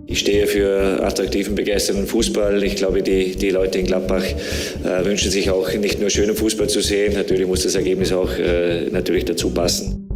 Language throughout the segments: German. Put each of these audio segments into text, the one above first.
Ich stehe für attraktiven, begeisternden Fußball. Ich glaube, die Leute in Gladbach wünschen sich auch nicht nur schönen Fußball zu sehen. Natürlich muss das Ergebnis auch natürlich dazu passen.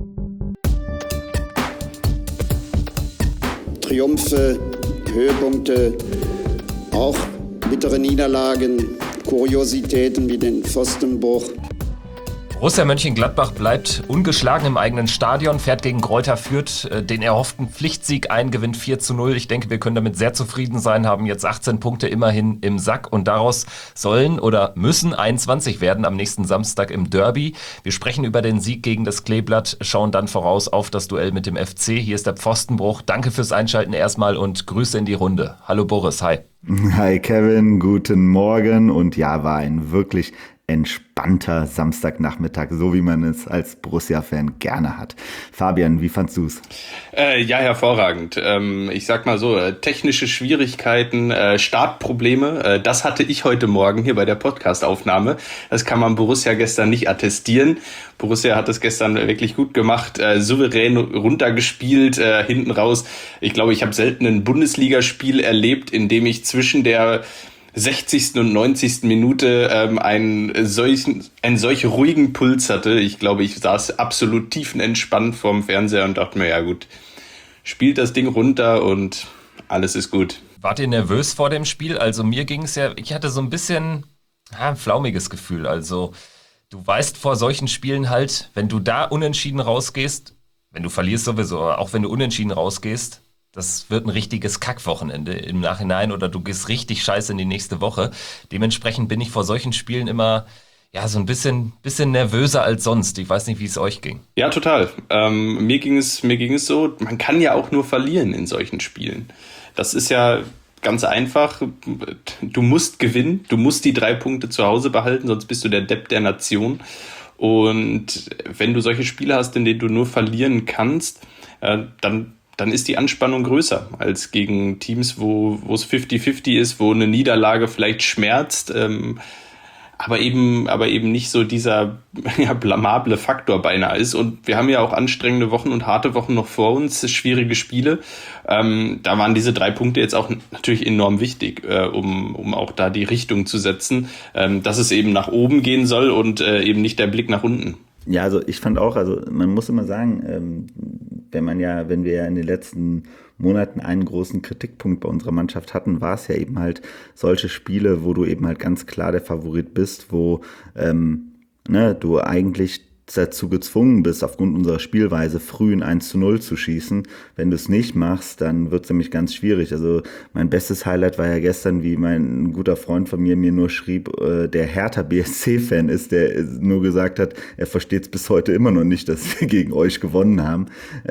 Triumphe, Höhepunkte, auch bittere Niederlagen, Kuriositäten wie den Pfostenbruch. Borussia Mönchengladbach bleibt ungeschlagen im eigenen Stadion, fährt gegen Greuther Fürth den erhofften Pflichtsieg ein, gewinnt 4:0. Ich denke, wir können damit sehr zufrieden sein, haben jetzt 18 Punkte immerhin im Sack und daraus sollen oder müssen 21 werden am nächsten Samstag im Derby. Wir sprechen über den Sieg gegen das Kleeblatt, schauen dann voraus auf das Duell mit dem FC. Hier ist der Pfostenbruch. Danke fürs Einschalten erstmal und Grüße in die Runde. Hallo Boris, hi. Hi Kevin, guten Morgen und ja, war ein wirklich entspannter Samstagnachmittag, so wie man es als Borussia-Fan gerne hat. Fabian, wie fandst du's? Ja, hervorragend. Ich sag mal so, technische Schwierigkeiten, Startprobleme, das hatte ich heute Morgen hier bei der Podcast-Aufnahme. Das kann man Borussia gestern nicht attestieren. Borussia hat es gestern wirklich gut gemacht, souverän runtergespielt, hinten raus. Ich glaube, ich habe selten ein Bundesligaspiel erlebt, in dem ich zwischen der 60. und 90. Minute einen solch ruhigen Puls hatte. Ich glaube, ich saß absolut tiefenentspannt vorm Fernseher und dachte mir, ja gut, spielt das Ding runter und alles ist gut. Wart ihr nervös vor dem Spiel? Also mir ging es ja, ich hatte so ein bisschen ein flaumiges Gefühl. Also du weißt vor solchen Spielen halt, wenn du da unentschieden rausgehst, wenn du verlierst sowieso, aber auch wenn du unentschieden rausgehst, das wird ein richtiges Kackwochenende im Nachhinein oder du gehst richtig scheiße in die nächste Woche. Dementsprechend bin ich vor solchen Spielen immer so ein bisschen nervöser als sonst. Ich weiß nicht, wie es euch ging. Ja, total. Mir ging es so, man kann ja auch nur verlieren in solchen Spielen. Das ist ja ganz einfach. Du musst gewinnen, du musst die 3 Punkte zu Hause behalten, sonst bist du der Depp der Nation. Und wenn du solche Spiele hast, in denen du nur verlieren kannst, dann ist die Anspannung größer als gegen Teams, wo es 50-50 ist, wo eine Niederlage vielleicht schmerzt, aber eben nicht so dieser blamable Faktor beinahe ist. Und wir haben ja auch anstrengende Wochen und harte Wochen noch vor uns, schwierige Spiele. Da waren diese 3 Punkte jetzt auch natürlich enorm wichtig, um auch da die Richtung zu setzen, dass es eben nach oben gehen soll und eben nicht der Blick nach unten. Ja, also ich fand auch, also man muss immer sagen, wenn wir ja in den letzten Monaten einen großen Kritikpunkt bei unserer Mannschaft hatten, war es ja eben halt solche Spiele, wo du eben halt ganz klar der Favorit bist, wo du eigentlich dazu gezwungen bist, aufgrund unserer Spielweise früh ein 1:0 zu schießen. Wenn du es nicht machst, dann wird es nämlich ganz schwierig. Also mein bestes Highlight war ja gestern, wie mein guter Freund von mir nur schrieb, der Hertha BSC-Fan ist, der nur gesagt hat, er versteht es bis heute immer noch nicht, dass wir gegen euch gewonnen haben.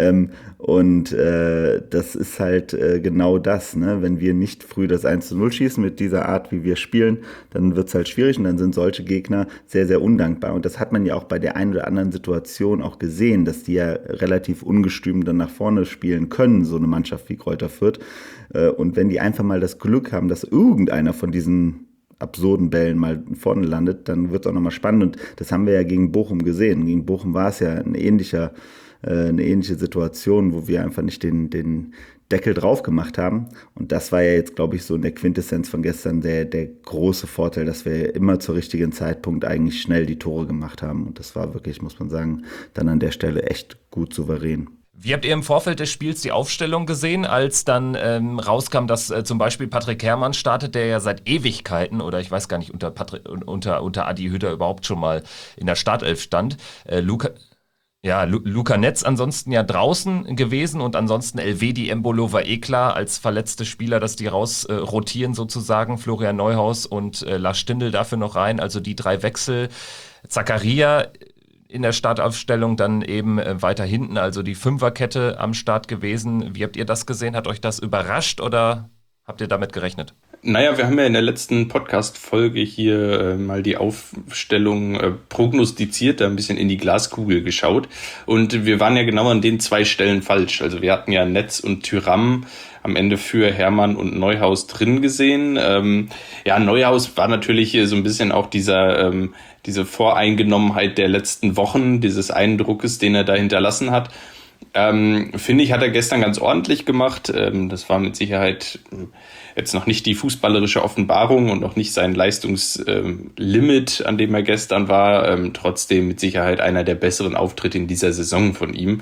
Das ist halt genau das, ne? Wenn wir nicht früh das 1:0 schießen mit dieser Art, wie wir spielen, dann wird es halt schwierig und dann sind solche Gegner sehr, sehr undankbar. Und das hat man ja auch bei der einen oder anderen Situation auch gesehen, dass die ja relativ ungestüm dann nach vorne spielen können, so eine Mannschaft wie Greuther Fürth. Und wenn die einfach mal das Glück haben, dass irgendeiner von diesen absurden Bällen mal vorne landet, dann wird es auch nochmal spannend. Und das haben wir ja gegen Bochum gesehen. Gegen Bochum war es ja eine ähnliche Situation, wo wir einfach nicht den Deckel drauf gemacht haben. Und das war ja jetzt, glaube ich, so in der Quintessenz von gestern der große Vorteil, dass wir immer zur richtigen Zeitpunkt eigentlich schnell die Tore gemacht haben. Und das war wirklich, muss man sagen, dann an der Stelle echt gut souverän. Wie habt ihr im Vorfeld des Spiels die Aufstellung gesehen, als dann rauskam, dass zum Beispiel Patrick Herrmann startet, der ja seit Ewigkeiten, oder ich weiß gar nicht, unter Adi Hütter überhaupt schon mal in der Startelf stand, Luca Netz ansonsten ja draußen gewesen und ansonsten Elvedi Embolo war klar als verletzte Spieler, dass die rotieren sozusagen, Florian Neuhaus und Lars Stindl dafür noch rein, also die 3 Wechsel. Zakaria in der Startaufstellung dann eben weiter hinten, also die Fünferkette am Start gewesen. Wie habt ihr das gesehen? Hat euch das überrascht oder habt ihr damit gerechnet? Naja, wir haben ja in der letzten Podcast-Folge hier mal die Aufstellung prognostiziert, da ein bisschen in die Glaskugel geschaut. Und wir waren ja genau an den 2 Stellen falsch. Also wir hatten ja Netz und Thuram am Ende für Herrmann und Neuhaus drin gesehen. Neuhaus war natürlich so ein bisschen auch diese Voreingenommenheit der letzten Wochen, dieses Eindruckes, den er da hinterlassen hat. Finde ich, hat er gestern ganz ordentlich gemacht. Das war mit Sicherheit jetzt noch nicht die fußballerische Offenbarung und noch nicht sein Leistungslimit, an dem er gestern war. Trotzdem mit Sicherheit einer der besseren Auftritte in dieser Saison von ihm.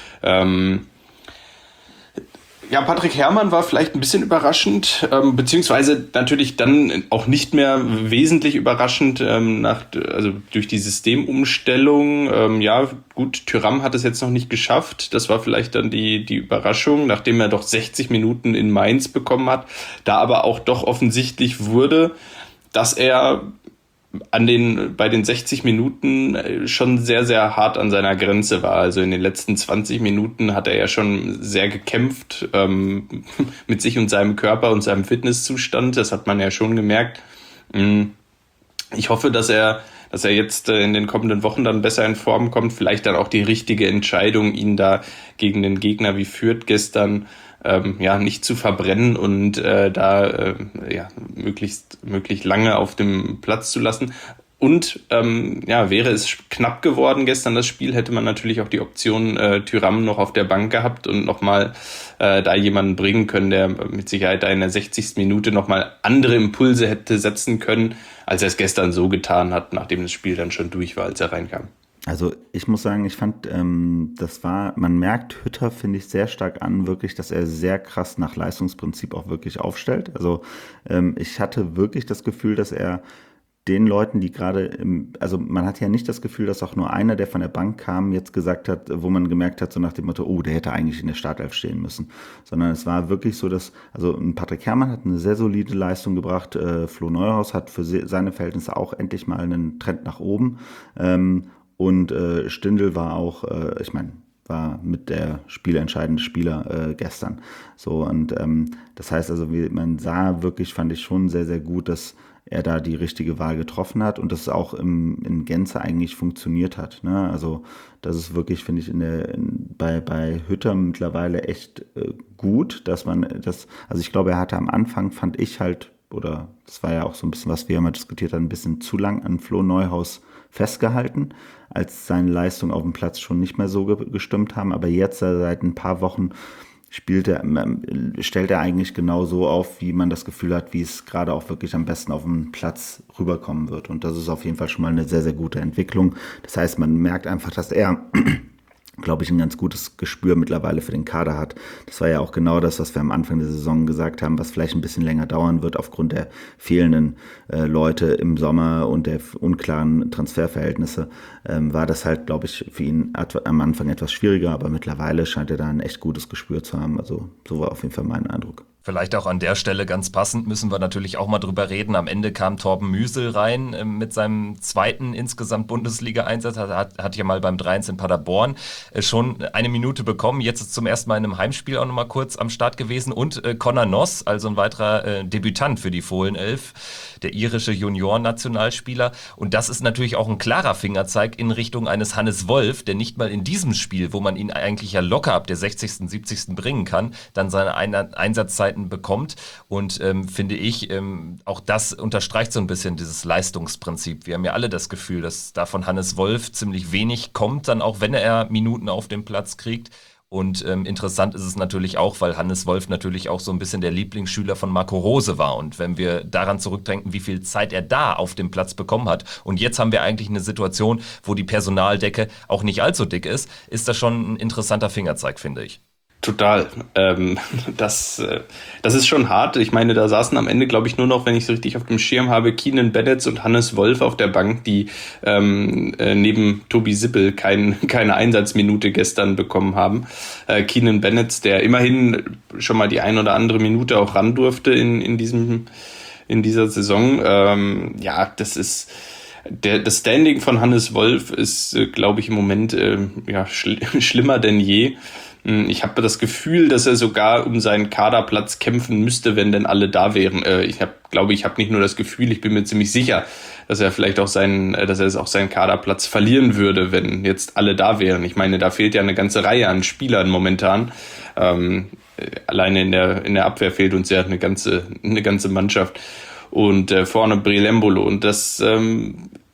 Ja, Patrick Herrmann war vielleicht ein bisschen überraschend, beziehungsweise natürlich dann auch nicht mehr wesentlich überraschend also durch die Systemumstellung. Ja, gut, Thuram hat es jetzt noch nicht geschafft. Das war vielleicht dann die Überraschung, nachdem er doch 60 Minuten in Mainz bekommen hat. Da aber auch doch offensichtlich wurde, dass er bei den 60 Minuten schon sehr, sehr hart an seiner Grenze war. Also in den letzten 20 Minuten hat er ja schon sehr gekämpft mit sich und seinem Körper und seinem Fitnesszustand. Das hat man ja schon gemerkt. Ich hoffe, dass er jetzt in den kommenden Wochen dann besser in Form kommt. Vielleicht dann auch die richtige Entscheidung, ihn da gegen den Gegner wie Fürth gestern nicht zu verbrennen und möglichst lange auf dem Platz zu lassen. Und wäre es knapp geworden gestern das Spiel, hätte man natürlich auch die Option Thuram noch auf der Bank gehabt und nochmal da jemanden bringen können, der mit Sicherheit da in der 60. Minute nochmal andere Impulse hätte setzen können, als er es gestern so getan hat, nachdem das Spiel dann schon durch war, als er reinkam. Also ich muss sagen, ich fand, man merkt Hütter, finde ich, sehr stark an, wirklich, dass er sehr krass nach Leistungsprinzip auch wirklich aufstellt. Also ich hatte wirklich das Gefühl, dass er den Leuten, die gerade, man hat ja nicht das Gefühl, dass auch nur einer, der von der Bank kam, jetzt gesagt hat, wo man gemerkt hat, so nach dem Motto, der hätte eigentlich in der Startelf stehen müssen. Sondern es war wirklich so, dass, Patrick Herrmann hat eine sehr solide Leistung gebracht, Flo Neuhaus hat für seine Verhältnisse auch endlich mal einen Trend nach oben, und Stindl war auch, war mit der spielentscheidende Spieler gestern. So, und das heißt also, man sah wirklich, fand ich schon sehr, sehr gut, dass er da die richtige Wahl getroffen hat und das auch in Gänze eigentlich funktioniert hat. Ne? Also das ist wirklich, finde ich, bei Hütter mittlerweile echt gut, dass man das, also ich glaube, er hatte am Anfang, fand ich halt, oder das war ja auch so ein bisschen, was wir immer diskutiert haben, ein bisschen zu lang an Flo Neuhaus festgehalten, als seine Leistungen auf dem Platz schon nicht mehr so gestimmt haben. Aber jetzt, seit ein paar Wochen, stellt er eigentlich genau so auf, wie man das Gefühl hat, wie es gerade auch wirklich am besten auf dem Platz rüberkommen wird. Und das ist auf jeden Fall schon mal eine sehr, sehr gute Entwicklung. Das heißt, man merkt einfach, dass er, glaube ich, ein ganz gutes Gespür mittlerweile für den Kader hat. Das war ja auch genau das, was wir am Anfang der Saison gesagt haben, was vielleicht ein bisschen länger dauern wird aufgrund der fehlenden Leute im Sommer und der unklaren Transferverhältnisse. War das halt, glaube ich, für ihn am Anfang etwas schwieriger, aber mittlerweile scheint er da ein echt gutes Gespür zu haben. Also so war auf jeden Fall mein Eindruck. Vielleicht auch an der Stelle ganz passend müssen wir natürlich auch mal drüber reden. Am Ende kam Torben Müsel rein mit seinem zweiten insgesamt Bundesliga-Einsatz. Hat ja mal beim 3-1 in Paderborn schon eine Minute bekommen. Jetzt ist zum ersten Mal in einem Heimspiel auch nochmal kurz am Start gewesen. Und Conor Noss, also ein weiterer Debütant für die Fohlenelf, der irische Junioren-Nationalspieler. Und das ist natürlich auch ein klarer Fingerzeig in Richtung eines Hannes Wolf, der nicht mal in diesem Spiel, wo man ihn eigentlich ja locker ab der 60., 70. bringen kann, dann seine Einsatzzeiten bekommt. Und finde ich, auch das unterstreicht so ein bisschen dieses Leistungsprinzip. Wir haben ja alle das Gefühl, dass da von Hannes Wolf ziemlich wenig kommt, dann auch wenn er Minuten auf dem Platz kriegt. Und interessant ist es natürlich auch, weil Hannes Wolf natürlich auch so ein bisschen der Lieblingsschüler von Marco Rose war. Und wenn wir daran zurückdenken, wie viel Zeit er da auf dem Platz bekommen hat, und jetzt haben wir eigentlich eine Situation, wo die Personaldecke auch nicht allzu dick ist das schon ein interessanter Fingerzeig, finde ich. Total. Das ist schon hart. Ich meine, da saßen am Ende, glaube ich, nur noch, wenn ich es richtig auf dem Schirm habe, Keenan Bennett und Hannes Wolf auf der Bank, die neben Tobi Sippel keine Einsatzminute gestern bekommen haben. Keenan Bennett, der immerhin schon mal die ein oder andere Minute auch ran durfte in dieser Saison. Das ist das Standing von Hannes Wolf ist, glaube ich, im Moment schlimmer denn je. Ich habe das Gefühl, dass er sogar um seinen Kaderplatz kämpfen müsste, wenn denn alle da wären. Ich habe nicht nur das Gefühl, ich bin mir ziemlich sicher, dass er vielleicht auch seinen Kaderplatz verlieren würde, wenn jetzt alle da wären. Ich meine, da fehlt ja eine ganze Reihe an Spielern momentan. Alleine in der Abwehr fehlt uns ja eine ganze Mannschaft. Und vorne Brelembolo. Und das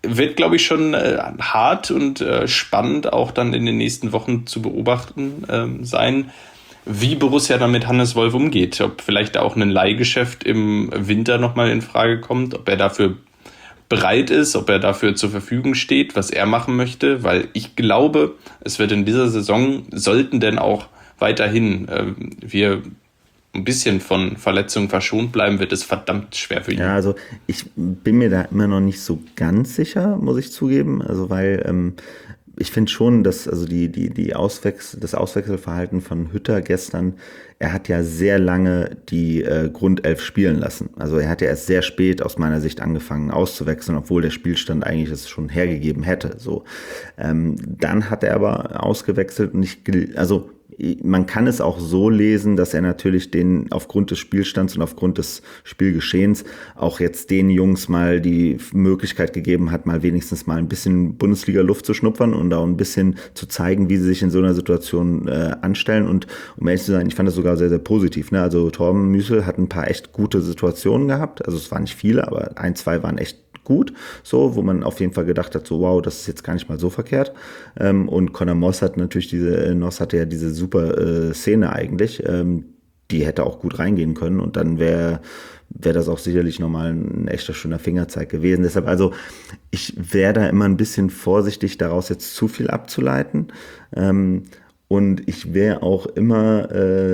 wird, glaube ich, schon hart und spannend auch dann in den nächsten Wochen zu beobachten sein, wie Borussia dann mit Hannes Wolf umgeht. Ob vielleicht auch ein Leihgeschäft im Winter nochmal in Frage kommt, ob er dafür bereit ist, ob er dafür zur Verfügung steht, was er machen möchte, weil ich glaube, es wird in dieser Saison, sollten denn auch weiterhin wir ein bisschen von Verletzungen verschont bleiben, wird es verdammt schwer für ihn. Ja, also ich bin mir da immer noch nicht so ganz sicher, muss ich zugeben, also weil ich finde schon, dass also das Auswechselverhalten von Hütter gestern, er hat ja sehr lange die Grundelf spielen lassen. Also er hat ja erst sehr spät aus meiner Sicht angefangen auszuwechseln, obwohl der Spielstand eigentlich es schon hergegeben hätte. So, dann hat er aber ausgewechselt und also man kann es auch so lesen, dass er natürlich den aufgrund des Spielstands und aufgrund des Spielgeschehens auch jetzt den Jungs mal die Möglichkeit gegeben hat, mal wenigstens mal ein bisschen Bundesliga-Luft zu schnuppern und auch ein bisschen zu zeigen, wie sie sich in so einer Situation anstellen. Und um ehrlich zu sein, ich fand das sogar sehr, sehr positiv. Ne? Also Torben Müsel hat ein paar echt gute Situationen gehabt. Also es waren nicht viele, aber 1, 2 waren echt gut, so, wo man auf jeden Fall gedacht hat, so wow, das ist jetzt gar nicht mal so verkehrt. Und Conor Moss hat natürlich hatte ja diese super Szene eigentlich, die hätte auch gut reingehen können und dann wäre das auch sicherlich nochmal ein echter schöner Fingerzeig gewesen. Deshalb also, ich wäre da immer ein bisschen vorsichtig, daraus jetzt zu viel abzuleiten. Und ich wäre auch immer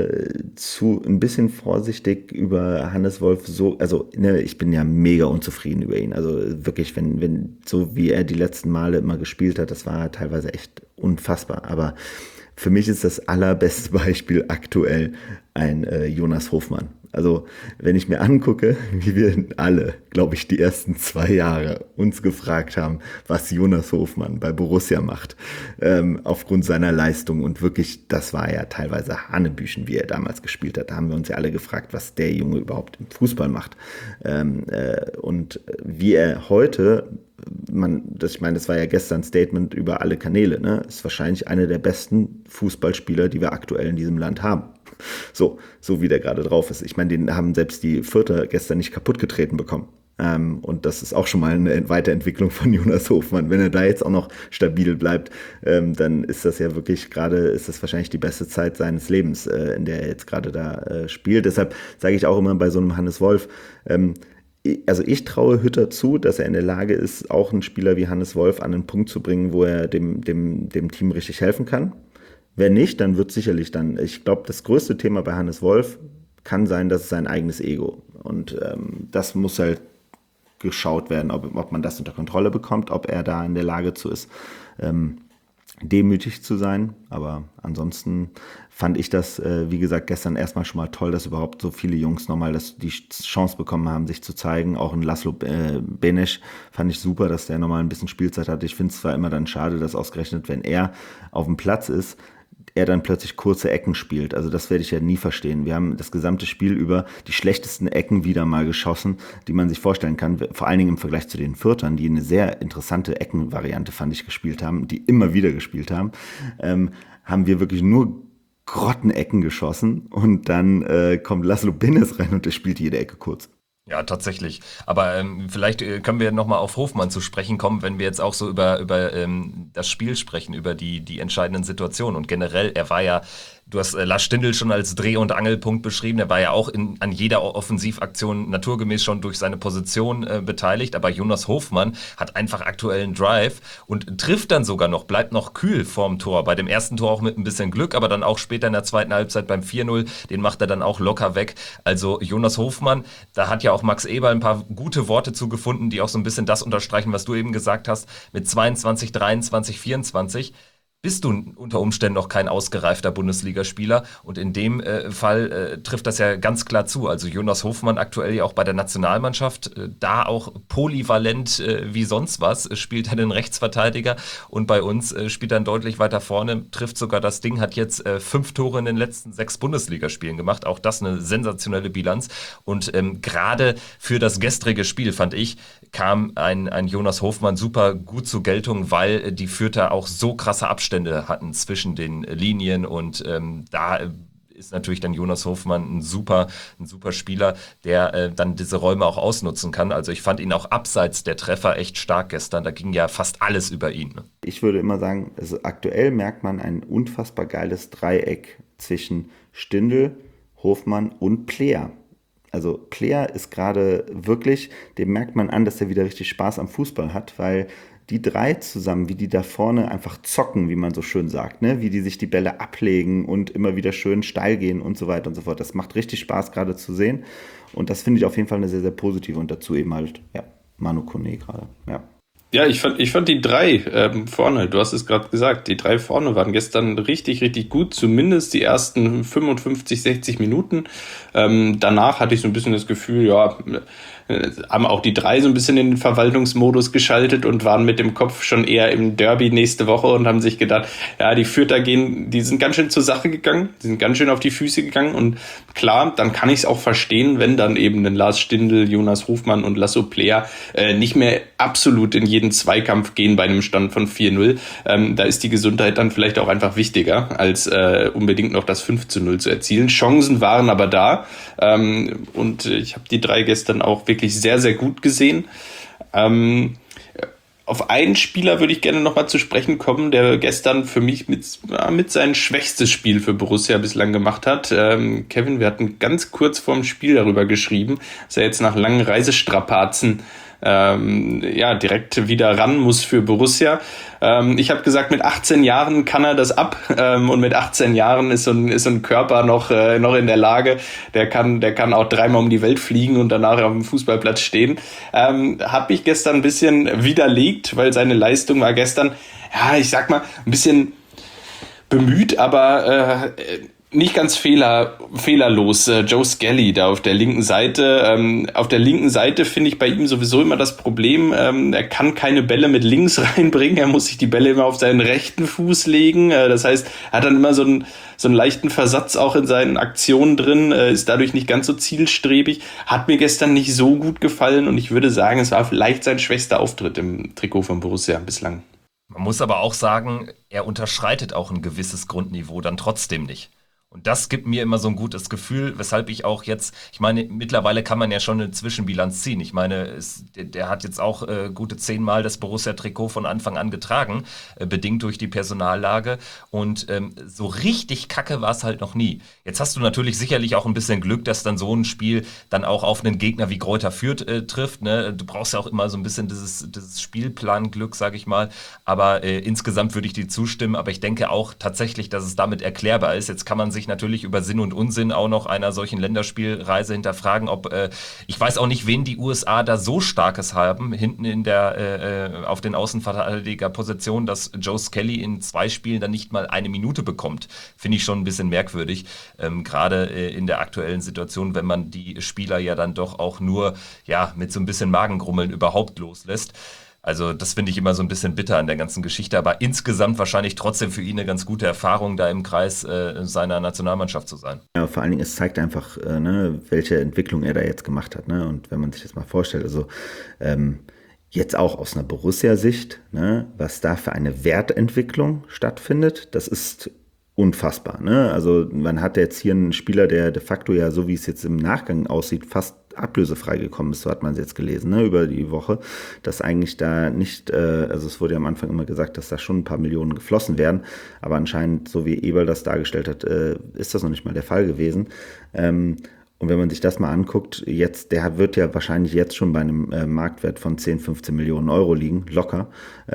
ein bisschen vorsichtig über Hannes Wolf ich bin ja mega unzufrieden über ihn. Also wirklich, wenn so wie er die letzten Male immer gespielt hat, das war teilweise echt unfassbar. Aber für mich ist das allerbeste Beispiel aktuell ein Jonas Hofmann. Also wenn ich mir angucke, wie wir alle, glaube ich, die ersten 2 Jahre uns gefragt haben, was Jonas Hofmann bei Borussia macht, aufgrund seiner Leistung und wirklich, das war ja teilweise Hanebüchen, wie er damals gespielt hat. Da haben wir uns ja alle gefragt, was der Junge überhaupt im Fußball macht. Und wie er heute, das war ja gestern ein Statement über alle Kanäle, ne? Ist wahrscheinlich einer der besten Fußballspieler, die wir aktuell in diesem Land haben. So wie der gerade drauf ist. Ich meine, den haben selbst die Vierter gestern nicht kaputt getreten bekommen. Und das ist auch schon mal eine Weiterentwicklung von Jonas Hofmann. Wenn er da jetzt auch noch stabil bleibt, dann ist das ja wirklich ist das wahrscheinlich die beste Zeit seines Lebens, in der er jetzt gerade da spielt. Deshalb sage ich auch immer bei so einem Hannes Wolf, also ich traue Hütter zu, dass er in der Lage ist, auch einen Spieler wie Hannes Wolf an einen Punkt zu bringen, wo er dem Team richtig helfen kann. Wenn nicht, dann wird sicherlich ich glaube, das größte Thema bei Hannes Wolf kann sein, dass es sein eigenes Ego. Und das muss halt geschaut werden, ob man das unter Kontrolle bekommt, ob er da in der Lage zu ist, demütig zu sein. Aber ansonsten fand ich das, wie gesagt, gestern erstmal schon mal toll, dass überhaupt so viele Jungs nochmal die Chance bekommen haben, sich zu zeigen. Auch ein Laszlo Benesch fand ich super, dass der nochmal ein bisschen Spielzeit hatte. Ich finde es zwar immer dann schade, dass ausgerechnet, wenn er auf dem Platz ist, er dann plötzlich kurze Ecken spielt. Also das werde ich ja nie verstehen. Wir haben das gesamte Spiel über die schlechtesten Ecken wieder mal geschossen, die man sich vorstellen kann. Vor allen Dingen im Vergleich zu den Fürtern, die eine sehr interessante Eckenvariante, fand ich, gespielt haben, die immer wieder gespielt haben, haben wir wirklich nur Grottenecken geschossen und dann kommt Laszlo Benesch rein und der spielt jede Ecke kurz. Ja, tatsächlich. Aber vielleicht können wir nochmal auf Hofmann zu sprechen kommen, wenn wir jetzt auch so über das Spiel sprechen, über die entscheidenden Situationen. Und generell, er war ja, du hast Lars Stindl schon als Dreh- und Angelpunkt beschrieben, er war ja auch an jeder Offensivaktion naturgemäß schon durch seine Position beteiligt, aber Jonas Hofmann hat einfach aktuellen Drive und trifft dann sogar noch, bleibt noch kühl vorm Tor. Bei dem ersten Tor auch mit ein bisschen Glück, aber dann auch später in der zweiten Halbzeit beim 4-0, den macht er dann auch locker weg. Also Jonas Hofmann, da hat ja auch Max Eberl ein paar gute Worte zugefunden, die auch so ein bisschen das unterstreichen, was du eben gesagt hast, mit 22, 23, 24. Bist du unter Umständen noch kein ausgereifter Bundesligaspieler und in dem Fall trifft das ja ganz klar zu. Also Jonas Hofmann aktuell ja auch bei der Nationalmannschaft, da auch polyvalent wie sonst was, spielt er den Rechtsverteidiger und bei uns spielt er deutlich weiter vorne, trifft sogar das Ding, hat jetzt 5 Tore in den letzten 6 Bundesligaspielen gemacht, auch das eine sensationelle Bilanz und gerade für das gestrige Spiel, fand ich, kam ein Jonas Hofmann super gut zur Geltung, weil die Fürther auch so krasse Abstände hatten zwischen den Linien und da ist natürlich dann Jonas Hofmann ein super Spieler, der dann diese Räume auch ausnutzen kann. Also ich fand ihn auch abseits der Treffer echt stark gestern. Da ging ja fast alles über ihn. Ne? Ich würde immer sagen, also aktuell merkt man ein unfassbar geiles Dreieck zwischen Stindl, Hofmann und Player. Also Player ist gerade wirklich, dem merkt man an, dass er wieder richtig Spaß am Fußball hat, weil die drei zusammen, wie die da vorne einfach zocken, wie man so schön sagt, ne? Wie die sich die Bälle ablegen und immer wieder schön steil gehen und so weiter und so fort. Das macht richtig Spaß gerade zu sehen und das finde ich auf jeden Fall eine sehr, sehr positive und dazu eben halt, ja, Manu Kone gerade, ja. Ja, ich fand die drei vorne, du hast es gerade gesagt, die drei vorne waren gestern richtig, richtig gut, zumindest die ersten 55, 60 Minuten. Danach hatte ich so ein bisschen das Gefühl, ja, haben auch die drei so ein bisschen in den Verwaltungsmodus geschaltet und waren mit dem Kopf schon eher im Derby nächste Woche und haben sich gedacht, ja, die Fürther die sind ganz schön zur Sache gegangen, die sind ganz schön auf die Füße gegangen und klar, dann kann ich es auch verstehen, wenn dann eben ein Lars Stindl, Jonas Hofmann und Lasso Player nicht mehr absolut in jeden Zweikampf gehen bei einem Stand von 4-0. Da ist die Gesundheit dann vielleicht auch einfach wichtiger, als unbedingt noch das 5-0 zu erzielen. Chancen waren aber da und ich habe die drei gestern auch wirklich sehr, sehr gut gesehen. Auf einen Spieler würde ich gerne nochmal zu sprechen kommen, der gestern für mich mit sein schwächstes Spiel für Borussia bislang gemacht hat. Kevin, wir hatten ganz kurz vorm Spiel darüber geschrieben, dass er jetzt nach langen Reisestrapazen direkt wieder ran muss für Borussia. Ich habe gesagt, mit 18 Jahren kann er das ab und mit 18 Jahren ist so ein Körper noch in der Lage, der kann auch dreimal um die Welt fliegen und danach auf dem Fußballplatz stehen. Habe ich gestern ein bisschen widerlegt, weil seine Leistung war gestern, ja, ich sag mal, ein bisschen bemüht, aber nicht ganz fehlerlos. Joe Skelly da auf der linken Seite. Auf der linken Seite finde ich bei ihm sowieso immer das Problem, er kann keine Bälle mit links reinbringen, er muss sich die Bälle immer auf seinen rechten Fuß legen. Das heißt, er hat dann immer so einen leichten Versatz auch in seinen Aktionen drin, ist dadurch nicht ganz so zielstrebig. Hat mir gestern nicht so gut gefallen und ich würde sagen, es war vielleicht sein schwächster Auftritt im Trikot von Borussia bislang. Man muss aber auch sagen, er unterschreitet auch ein gewisses Grundniveau dann trotzdem nicht. Und das gibt mir immer so ein gutes Gefühl, weshalb ich auch jetzt, ich meine, mittlerweile kann man ja schon eine Zwischenbilanz ziehen. Ich meine, der hat jetzt auch gute 10 Mal das Borussia-Trikot von Anfang an getragen, bedingt durch die Personallage. Und so richtig kacke war es halt noch nie. Jetzt hast du natürlich sicherlich auch ein bisschen Glück, dass dann so ein Spiel dann auch auf einen Gegner wie Greuther Fürth trifft. Ne? Du brauchst ja auch immer so ein bisschen dieses Spielplan-Glück, sag ich mal. Aber insgesamt würde ich dir zustimmen. Aber ich denke auch tatsächlich, dass es damit erklärbar ist. Jetzt kann man sich natürlich über Sinn und Unsinn auch noch einer solchen Länderspielreise hinterfragen, ich weiß auch nicht, wen die USA da so Starkes haben, hinten in der auf den Außenverteidigerpositionen, dass Joe Skelly in 2 Spielen dann nicht mal 1 Minute bekommt. Finde ich schon ein bisschen merkwürdig, gerade in der aktuellen Situation, wenn man die Spieler ja dann doch auch nur mit so ein bisschen Magengrummeln überhaupt loslässt. Also das finde ich immer so ein bisschen bitter an der ganzen Geschichte, aber insgesamt wahrscheinlich trotzdem für ihn eine ganz gute Erfahrung, da im Kreis seiner Nationalmannschaft zu sein. Ja, vor allen Dingen, es zeigt einfach, welche Entwicklung er da jetzt gemacht hat. Ne? Und wenn man sich das mal vorstellt, also jetzt auch aus einer Borussia-Sicht, ne, was da für eine Wertentwicklung stattfindet, das ist unfassbar. Ne? Also man hat jetzt hier einen Spieler, der de facto ja, so wie es jetzt im Nachgang aussieht, fast ablösefrei gekommen ist, so hat man es jetzt gelesen, ne, über die Woche, dass eigentlich da nicht, also es wurde ja am Anfang immer gesagt, dass da schon ein paar Millionen geflossen werden, aber anscheinend, so wie Eberl das dargestellt hat, ist das noch nicht mal der Fall gewesen. Und wenn man sich das mal anguckt, der wird ja wahrscheinlich jetzt schon bei einem Marktwert von 10, 15 Millionen Euro liegen, locker,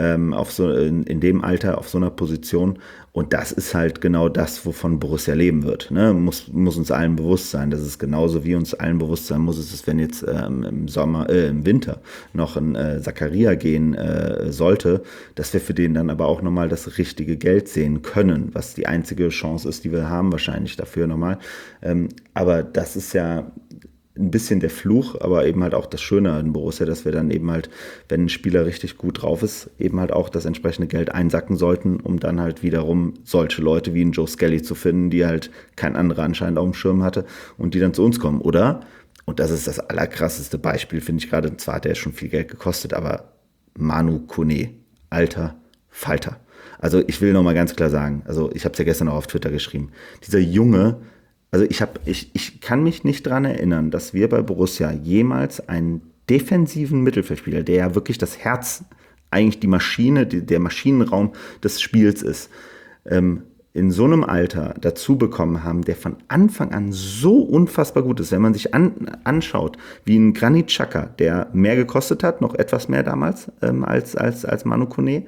in dem Alter, auf so einer Position. Und das ist halt genau das, wovon Borussia leben wird. Ne? Muss uns allen bewusst sein. Das ist genauso wie uns allen bewusst sein muss, es, wenn jetzt im Winter noch ein Zakaria gehen sollte, dass wir für den dann aber auch nochmal das richtige Geld sehen können, was die einzige Chance ist, die wir haben wahrscheinlich dafür nochmal. Aber das ist ja ein bisschen der Fluch, aber eben halt auch das Schöne an Borussia, dass wir dann eben halt, wenn ein Spieler richtig gut drauf ist, eben halt auch das entsprechende Geld einsacken sollten, um dann halt wiederum solche Leute wie einen Joe Skelly zu finden, die halt kein anderer anscheinend auf dem Schirm hatte und die dann zu uns kommen, oder? Und das ist das allerkrasseste Beispiel, finde ich gerade, zwar hat der schon viel Geld gekostet, aber Manu Kone, alter Falter. Also ich will nochmal ganz klar sagen, also ich habe es ja gestern auch auf Twitter geschrieben, dieser Junge Also ich kann mich nicht daran erinnern, dass wir bei Borussia jemals einen defensiven Mittelfeldspieler, der ja wirklich das Herz, eigentlich die Maschine, der Maschinenraum des Spiels ist, in so einem Alter dazu bekommen haben, der von Anfang an so unfassbar gut ist. Wenn man sich anschaut, wie ein Granit Xhaka, der mehr gekostet hat, noch etwas mehr damals als Manu Koné,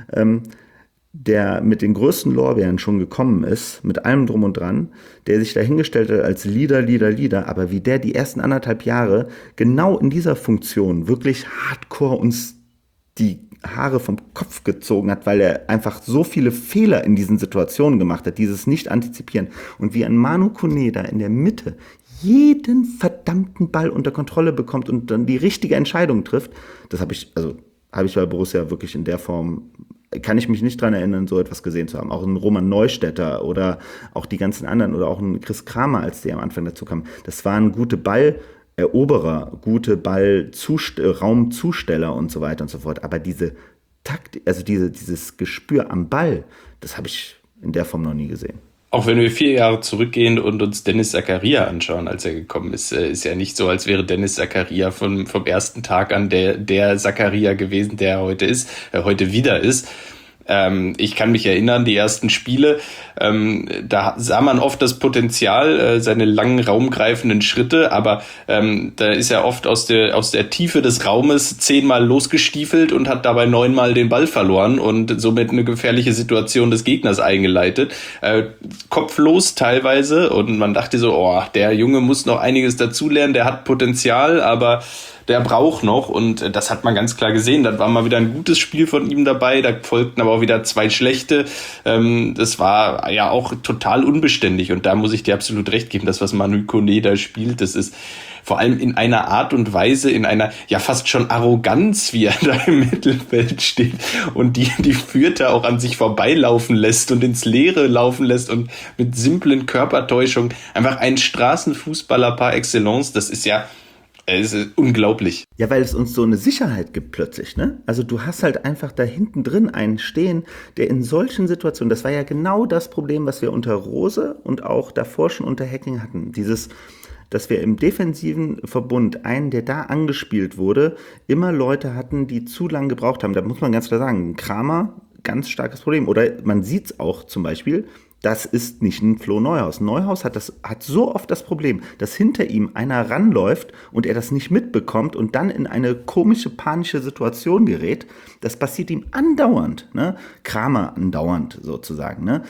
der mit den größten Lorbeeren schon gekommen ist, mit allem drum und dran, der sich dahingestellt hat als Leader, aber wie der die ersten 1,5 Jahre genau in dieser Funktion wirklich hardcore uns die Haare vom Kopf gezogen hat, weil er einfach so viele Fehler in diesen Situationen gemacht hat, dieses Nicht-Antizipieren. Und wie ein Manu Koné da in der Mitte jeden verdammten Ball unter Kontrolle bekommt und dann die richtige Entscheidung trifft, das habe ich bei Borussia wirklich in der Form, kann ich mich nicht dran erinnern, so etwas gesehen zu haben. Auch ein Roman Neustädter oder auch die ganzen anderen oder auch ein Chris Kramer, als der am Anfang dazu kam. Das waren gute Balleroberer, gute Raumzusteller und so weiter und so fort. Aber diese Taktik, also dieses Gespür am Ball, das habe ich in der Form noch nie gesehen. Auch wenn wir 4 Jahre zurückgehen und uns Dennis Zakaria anschauen, als er gekommen ist, ist ja nicht so, als wäre Dennis Zakaria vom ersten Tag an der Zakaria gewesen, der er heute wieder ist. Ich kann mich erinnern, die ersten Spiele, da sah man oft das Potenzial, seine langen, raumgreifenden Schritte, aber da ist er oft aus der Tiefe des Raumes 10-mal losgestiefelt und hat dabei 9-mal den Ball verloren und somit eine gefährliche Situation des Gegners eingeleitet. Kopflos teilweise, und man dachte so, der Junge muss noch einiges dazulernen, der hat Potenzial, aber der braucht noch, und das hat man ganz klar gesehen. Da war mal wieder ein gutes Spiel von ihm dabei, da folgten aber auch wieder 2 schlechte. Das war ja auch total unbeständig, und da muss ich dir absolut recht geben, das, was Manu Koné da spielt, das ist vor allem in einer Art und Weise, in einer ja fast schon Arroganz, wie er da im Mittelfeld steht und die Fürther auch an sich vorbeilaufen lässt und ins Leere laufen lässt und mit simplen Körpertäuschungen, einfach ein Straßenfußballer par excellence. Das ist ja, es ist unglaublich. Ja, weil es uns so eine Sicherheit gibt plötzlich, ne? Also du hast halt einfach da hinten drin einen stehen, der in solchen Situationen, das war ja genau das Problem, was wir unter Rose und auch davor schon unter Hacking hatten, dass wir im defensiven Verbund einen, der da angespielt wurde, immer Leute hatten, die zu lange gebraucht haben. Da muss man ganz klar sagen, Kramer, ganz starkes Problem. Oder man sieht es auch zum Beispiel, das ist nicht ein Flo Neuhaus. Neuhaus hat so oft das Problem, dass hinter ihm einer ranläuft und er das nicht mitbekommt und dann in eine komische, panische Situation gerät. Das passiert ihm andauernd, ne? Kramer andauernd sozusagen, ne?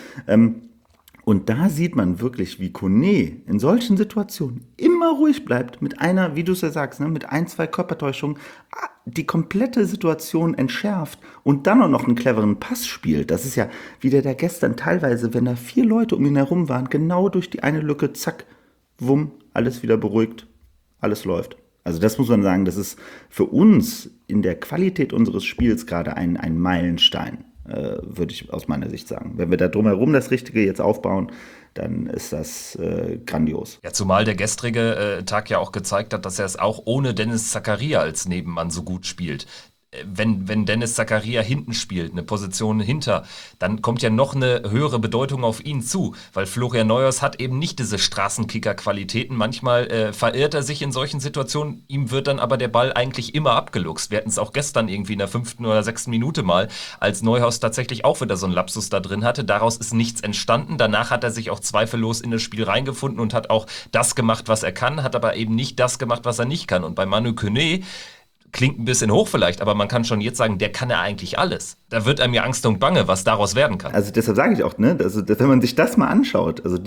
Und da sieht man wirklich, wie Koné in solchen Situationen immer ruhig bleibt, mit einer, wie du es ja sagst, ne, mit 1, 2 Körpertäuschungen, die komplette Situation entschärft und dann auch noch einen cleveren Pass spielt. Das ist ja, wie der da gestern teilweise, wenn da 4 Leute um ihn herum waren, genau durch die eine Lücke, zack, wumm, alles wieder beruhigt, alles läuft. Also das muss man sagen, das ist für uns in der Qualität unseres Spiels gerade ein Meilenstein. Würde ich aus meiner Sicht sagen. Wenn wir da drumherum das Richtige jetzt aufbauen, dann ist das grandios. Ja, zumal der gestrige Tag ja auch gezeigt hat, dass er es auch ohne Dennis Zakaria als Nebenmann so gut spielt. Wenn Dennis Zakaria hinten spielt, eine Position hinter, dann kommt ja noch eine höhere Bedeutung auf ihn zu, weil Florian Neuhaus hat eben nicht diese Straßenkicker-Qualitäten. Manchmal verirrt er sich in solchen Situationen, ihm wird dann aber der Ball eigentlich immer abgeluchst. Wir hatten es auch gestern irgendwie in der 5. oder 6. Minute mal, als Neuhaus tatsächlich auch wieder so einen Lapsus da drin hatte. Daraus ist nichts entstanden. Danach hat er sich auch zweifellos in das Spiel reingefunden und hat auch das gemacht, was er kann, hat aber eben nicht das gemacht, was er nicht kann. Und bei Manu Koné, klingt ein bisschen hoch vielleicht, aber man kann schon jetzt sagen, der kann ja eigentlich alles. Da wird einem ja Angst und Bange, was daraus werden kann. Also deshalb sage ich auch, ne, also, wenn man sich das mal anschaut, also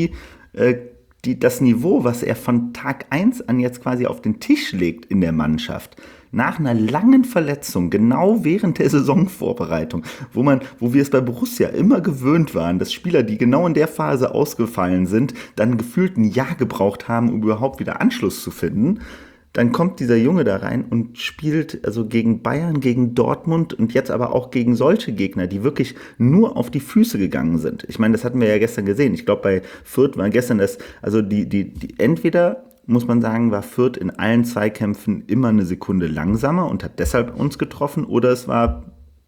das Niveau, was er von Tag 1 an jetzt quasi auf den Tisch legt in der Mannschaft, nach einer langen Verletzung, genau während der Saisonvorbereitung, wo wir es bei Borussia immer gewöhnt waren, dass Spieler, die genau in der Phase ausgefallen sind, dann gefühlt ein Jahr gebraucht haben, um überhaupt wieder Anschluss zu finden. Dann kommt dieser Junge da rein und spielt also gegen Bayern, gegen Dortmund und jetzt aber auch gegen solche Gegner, die wirklich nur auf die Füße gegangen sind. Ich meine, das hatten wir ja gestern gesehen. Ich glaube, bei Fürth war gestern entweder, muss man sagen, war Fürth in allen Zweikämpfen immer eine Sekunde langsamer und hat deshalb uns getroffen, oder es war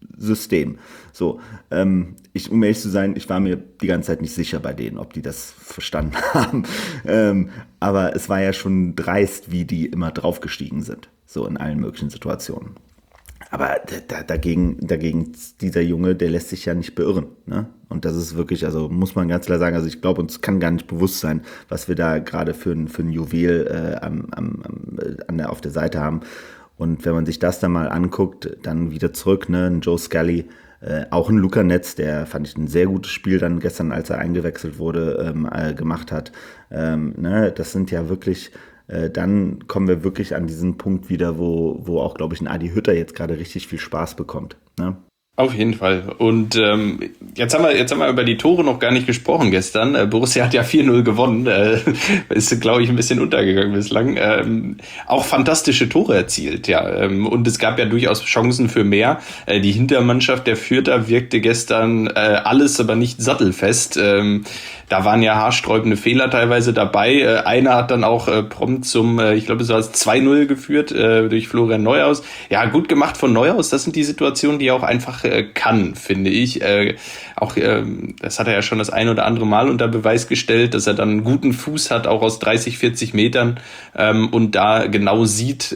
System. So, um ehrlich zu sein, ich war mir die ganze Zeit nicht sicher bei denen, ob die das verstanden haben. Aber es war ja schon dreist, wie die immer draufgestiegen sind, so in allen möglichen Situationen. Aber dagegen dieser Junge, der lässt sich ja nicht beirren, ne? Und das ist wirklich, also muss man ganz klar sagen, also ich glaube, uns kann gar nicht bewusst sein, was wir da gerade für ein Juwel auf der Seite haben. Und wenn man sich das dann mal anguckt, dann wieder zurück, ne, ein Joe Scully, auch ein Luca Netz, der fand ich ein sehr gutes Spiel dann gestern, als er eingewechselt wurde, gemacht hat. Ne, das sind ja wirklich, dann kommen wir wirklich an diesen Punkt wieder, wo auch, glaube ich, ein Adi Hütter jetzt gerade richtig viel Spaß bekommt. Ne? Auf jeden Fall. Und jetzt haben wir über die Tore noch gar nicht gesprochen gestern. Borussia hat ja 4-0 gewonnen. Ist, glaube ich, ein bisschen untergegangen bislang. Auch fantastische Tore erzielt, ja. Und es gab ja durchaus Chancen für mehr. Die Hintermannschaft der Fürther wirkte gestern alles, aber nicht sattelfest. Da waren ja haarsträubende Fehler teilweise dabei. Einer hat dann auch prompt zum, ich glaube, es war 2-0 geführt durch Florian Neuhaus. Ja, gut gemacht von Neuhaus. Das sind die Situationen, die er auch einfach kann, finde ich. Das hat er ja schon das ein oder andere Mal unter Beweis gestellt, dass er dann einen guten Fuß hat, auch aus 30, 40 Metern und da genau sieht,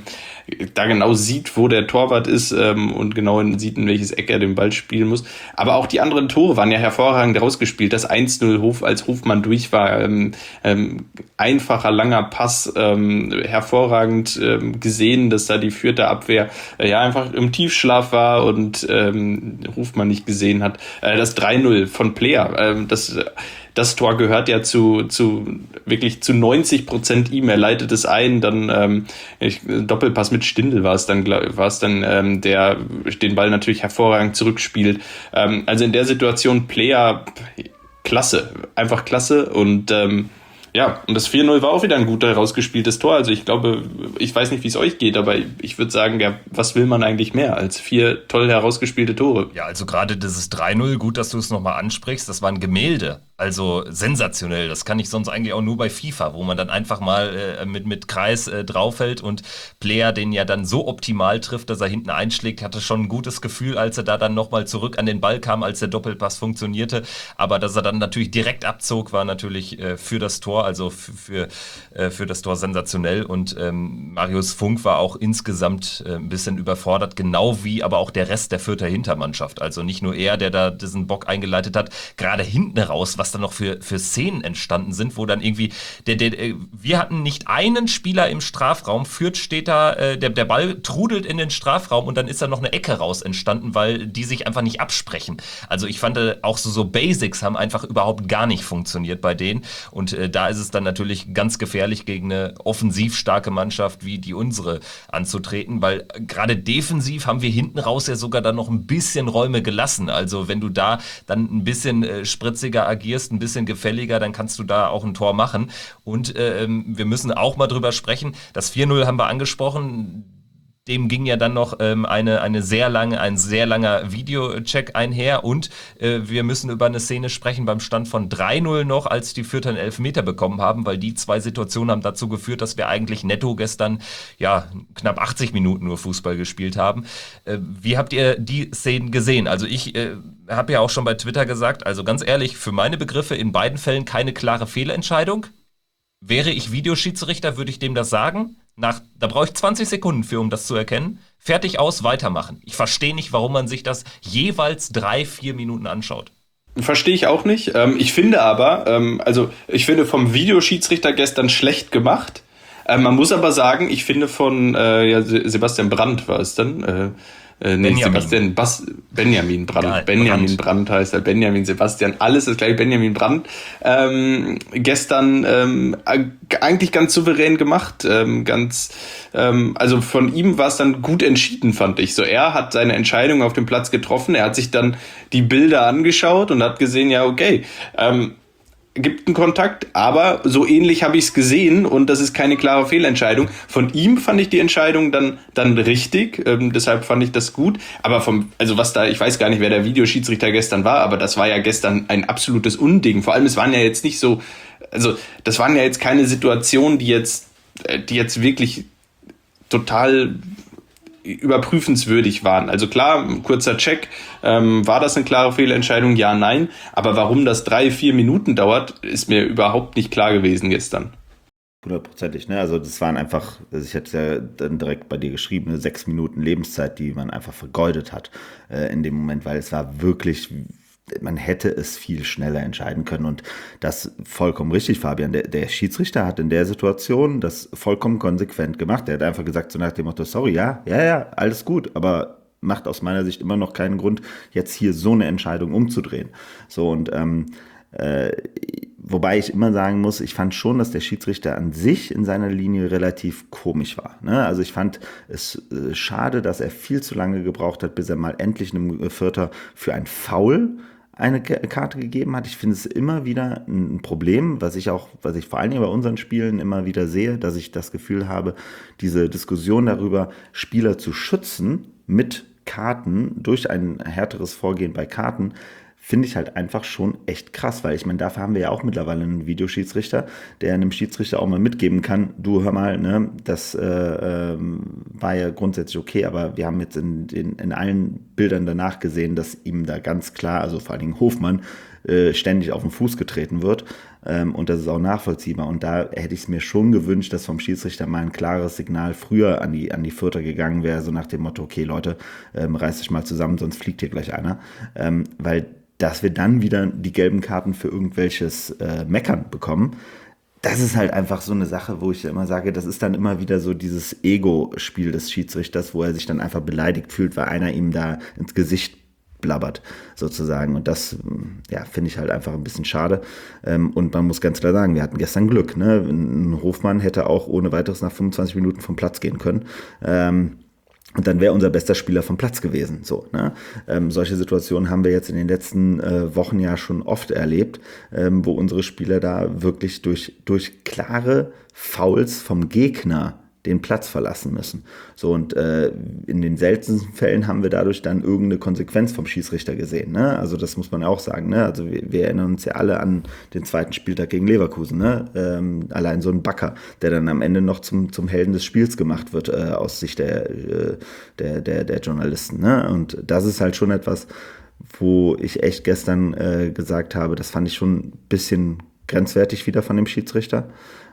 wo der Torwart ist und genau sieht, in welches Eck er den Ball spielen muss. Aber auch die anderen Tore waren ja hervorragend rausgespielt. Das 1-0 als Hofmann durch war, einfacher, langer Pass, hervorragend gesehen, dass da die Fürther Abwehr einfach im Tiefschlaf war und Hofmann nicht gesehen hat. Das 3-0 von Player, das Tor gehört ja wirklich zu 90% ihm. Er leitet es ein, dann Doppelpass mit Stindl war es dann, der den Ball natürlich hervorragend zurückspielt. Also in der Situation Player klasse, einfach klasse und und das 4-0 war auch wieder ein gut herausgespieltes Tor. Also ich glaube, ich weiß nicht, wie es euch geht, aber ich würde sagen, ja, was will man eigentlich mehr als 4 toll herausgespielte Tore? Ja, also gerade dieses 3-0, gut, dass du es nochmal ansprichst, das war ein Gemälde. Also sensationell. Das kann ich sonst eigentlich auch nur bei FIFA, wo man dann einfach mal mit Kreis draufhält und Player den ja dann so optimal trifft, dass er hinten einschlägt. Hatte schon ein gutes Gefühl, als er da dann nochmal zurück an den Ball kam, als der Doppelpass funktionierte. Aber dass er dann natürlich direkt abzog, war natürlich für das Tor, also für das Tor sensationell. Und Marius Funk war auch insgesamt ein bisschen überfordert, genau wie aber auch der Rest der Fürther Hintermannschaft. Also nicht nur er, der da diesen Bock eingeleitet hat, gerade hinten raus, was dann noch für Szenen entstanden sind, wo dann irgendwie, wir hatten nicht einen Spieler im Strafraum, Fürth steht da, der Ball trudelt in den Strafraum und dann ist da noch eine Ecke raus entstanden, weil die sich einfach nicht absprechen. Also ich fand auch so Basics haben einfach überhaupt gar nicht funktioniert bei denen und da ist es dann natürlich ganz gefährlich, gegen eine offensiv starke Mannschaft wie die unsere anzutreten, weil gerade defensiv haben wir hinten raus ja sogar dann noch ein bisschen Räume gelassen. Also wenn du da dann ein bisschen spritziger agierst, ein bisschen gefälliger, dann kannst du da auch ein Tor machen. Und wir müssen auch mal drüber sprechen. Das 4-0 haben wir angesprochen. Dem ging ja dann noch ein sehr langer Videocheck einher und wir müssen über eine Szene sprechen beim Stand von 3-0 noch, als die Fürther einen Elfmeter bekommen haben, weil die 2 Situationen haben dazu geführt, dass wir eigentlich netto gestern knapp 80 Minuten nur Fußball gespielt haben. Wie habt ihr die Szenen gesehen? Also ich habe ja auch schon bei Twitter gesagt, also ganz ehrlich, für meine Begriffe in beiden Fällen keine klare Fehlentscheidung. Wäre ich Videoschiedsrichter, würde ich dem das sagen. Da brauche ich 20 Sekunden für, um das zu erkennen. Fertig, aus, weitermachen. Ich verstehe nicht, warum man sich das jeweils 3-4 Minuten anschaut. Verstehe ich auch nicht. Ich finde aber, ich finde vom Videoschiedsrichter gestern schlecht gemacht. Man muss aber sagen, ich finde von Sebastian Brandt war es dann. Benjamin Brandt. Geil, Benjamin Brandt heißt er. Benjamin Sebastian, alles ist gleich Benjamin Brandt. Gestern eigentlich ganz souverän gemacht. Also von ihm war es dann gut entschieden, fand ich. So, er hat seine Entscheidung auf dem Platz getroffen. Er hat sich dann die Bilder angeschaut und hat gesehen, ja, okay, gibt einen Kontakt, aber so ähnlich habe ich es gesehen und das ist keine klare Fehlentscheidung. Von ihm fand ich die Entscheidung dann richtig, deshalb fand ich das gut. Aber ich weiß gar nicht, wer der Videoschiedsrichter gestern war, aber das war ja gestern ein absolutes Unding. Vor allem, es waren ja jetzt nicht so, also das waren ja jetzt keine Situationen, die jetzt wirklich total überprüfenswürdig waren. Also klar, kurzer Check, war das eine klare Fehlentscheidung? Ja, nein. Aber warum das 3-4 Minuten dauert, ist mir überhaupt nicht klar gewesen gestern. 100%, ne? Also das waren einfach, ich hätte ja dann direkt bei dir geschrieben, 6 Minuten Lebenszeit, die man einfach vergeudet hat in dem Moment, weil es war wirklich, man hätte es viel schneller entscheiden können und das vollkommen richtig, Fabian. Der Schiedsrichter hat in der Situation das vollkommen konsequent gemacht. Der hat einfach gesagt, so nach dem Motto, sorry, ja, alles gut, aber macht aus meiner Sicht immer noch keinen Grund, jetzt hier so eine Entscheidung umzudrehen. So und wobei ich immer sagen muss, ich fand schon, dass der Schiedsrichter an sich in seiner Linie relativ komisch war. Ne? Also ich fand es schade, dass er viel zu lange gebraucht hat, bis er mal endlich einem Vierter für ein Foul eine Karte gegeben hat. Ich finde es immer wieder ein Problem, was ich vor allen Dingen bei unseren Spielen immer wieder sehe, dass ich das Gefühl habe, diese Diskussion darüber, Spieler zu schützen mit Karten durch ein härteres Vorgehen bei Karten, finde ich halt einfach schon echt krass, weil ich meine, dafür haben wir ja auch mittlerweile einen Videoschiedsrichter, der einem Schiedsrichter auch mal mitgeben kann, du hör mal, ne, das war ja grundsätzlich okay, aber wir haben jetzt in allen Bildern danach gesehen, dass ihm da ganz klar, also vor allen Dingen Hofmann, ständig auf den Fuß getreten wird und das ist auch nachvollziehbar und da hätte ich es mir schon gewünscht, dass vom Schiedsrichter mal ein klares Signal früher an die Vierter gegangen wäre, so nach dem Motto, okay Leute, reißt euch mal zusammen, sonst fliegt hier gleich einer, weil dass wir dann wieder die gelben Karten für irgendwelches Meckern bekommen, das ist halt einfach so eine Sache, wo ich immer sage, das ist dann immer wieder so dieses Ego-Spiel des Schiedsrichters, wo er sich dann einfach beleidigt fühlt, weil einer ihm da ins Gesicht blabbert, sozusagen. Und das, ja, finde ich halt einfach ein bisschen schade. Und man muss ganz klar sagen, wir hatten gestern Glück. Ne? Ein Hofmann hätte auch ohne weiteres nach 25 Minuten vom Platz gehen können. Und dann wäre unser bester Spieler vom Platz gewesen. So, ne? Solche Situationen haben wir jetzt in den letzten Wochen ja schon oft erlebt, wo unsere Spieler da wirklich durch klare Fouls vom Gegner den Platz verlassen müssen. So und in den seltensten Fällen haben wir dadurch dann irgendeine Konsequenz vom Schiedsrichter gesehen. Ne? Also das muss man auch sagen. Ne? Also wir erinnern uns ja alle an den zweiten Spieltag gegen Leverkusen. Ne? Allein so ein Bakker, der dann am Ende noch zum Helden des Spiels gemacht wird aus Sicht der Journalisten. Ne? Und das ist halt schon etwas, wo ich echt gestern gesagt habe, das fand ich schon ein bisschen grenzwertig wieder von dem Schiedsrichter.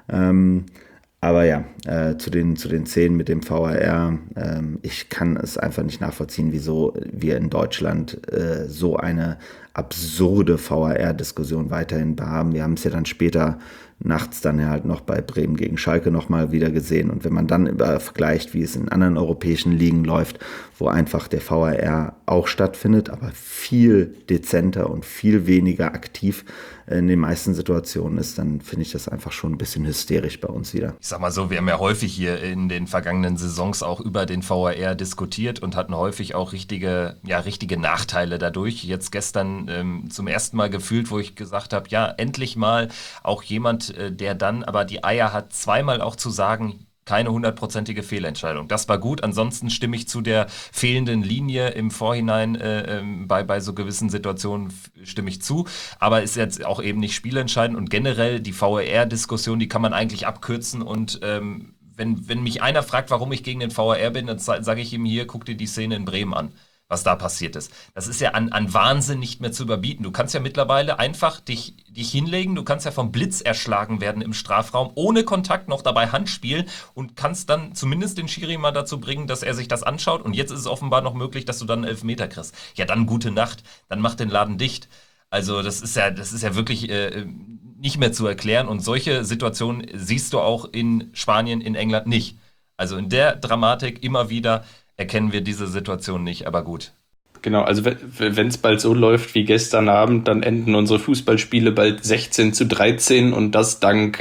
Aber ja, zu den Szenen mit dem VAR, ich kann es einfach nicht nachvollziehen, wieso wir in Deutschland so eine absurde VAR-Diskussion weiterhin haben. Wir haben es ja dann später nachts dann ja halt noch bei Bremen gegen Schalke nochmal wieder gesehen. Und wenn man dann vergleicht, wie es in anderen europäischen Ligen läuft, wo einfach der VAR auch stattfindet, aber viel dezenter und viel weniger aktiv in den meisten Situationen ist, dann finde ich das einfach schon ein bisschen hysterisch bei uns wieder. Ich sag mal so, wir haben ja häufig hier in den vergangenen Saisons auch über den VAR diskutiert und hatten häufig auch richtige Nachteile dadurch. Jetzt gestern zum ersten Mal gefühlt, wo ich gesagt habe, ja, endlich mal auch jemand, der dann aber die Eier hat, zweimal auch zu sagen, keine 100%ige Fehlentscheidung. Das war gut. Ansonsten stimme ich zu der fehlenden Linie im Vorhinein bei so gewissen Situationen stimme ich zu. Aber ist jetzt auch eben nicht spielentscheidend. Und generell die VAR-Diskussion, die kann man eigentlich abkürzen. Und wenn mich einer fragt, warum ich gegen den VAR bin, dann sage ich ihm hier, guck dir die Szene in Bremen an, was da passiert ist. Das ist ja an Wahnsinn nicht mehr zu überbieten. Du kannst ja mittlerweile einfach dich hinlegen, du kannst ja vom Blitz erschlagen werden im Strafraum, ohne Kontakt noch dabei Hand spielen und kannst dann zumindest den Schiri mal dazu bringen, dass er sich das anschaut und jetzt ist es offenbar noch möglich, dass du dann einen Elfmeter kriegst. Ja, dann gute Nacht, dann mach den Laden dicht. Also das ist ja wirklich nicht mehr zu erklären und solche Situationen siehst du auch in Spanien, in England nicht. Also in der Dramatik immer wieder erkennen wir diese Situation nicht, aber gut. Genau, also wenn es bald so läuft wie gestern Abend, dann enden unsere Fußballspiele bald 16-13 und das dank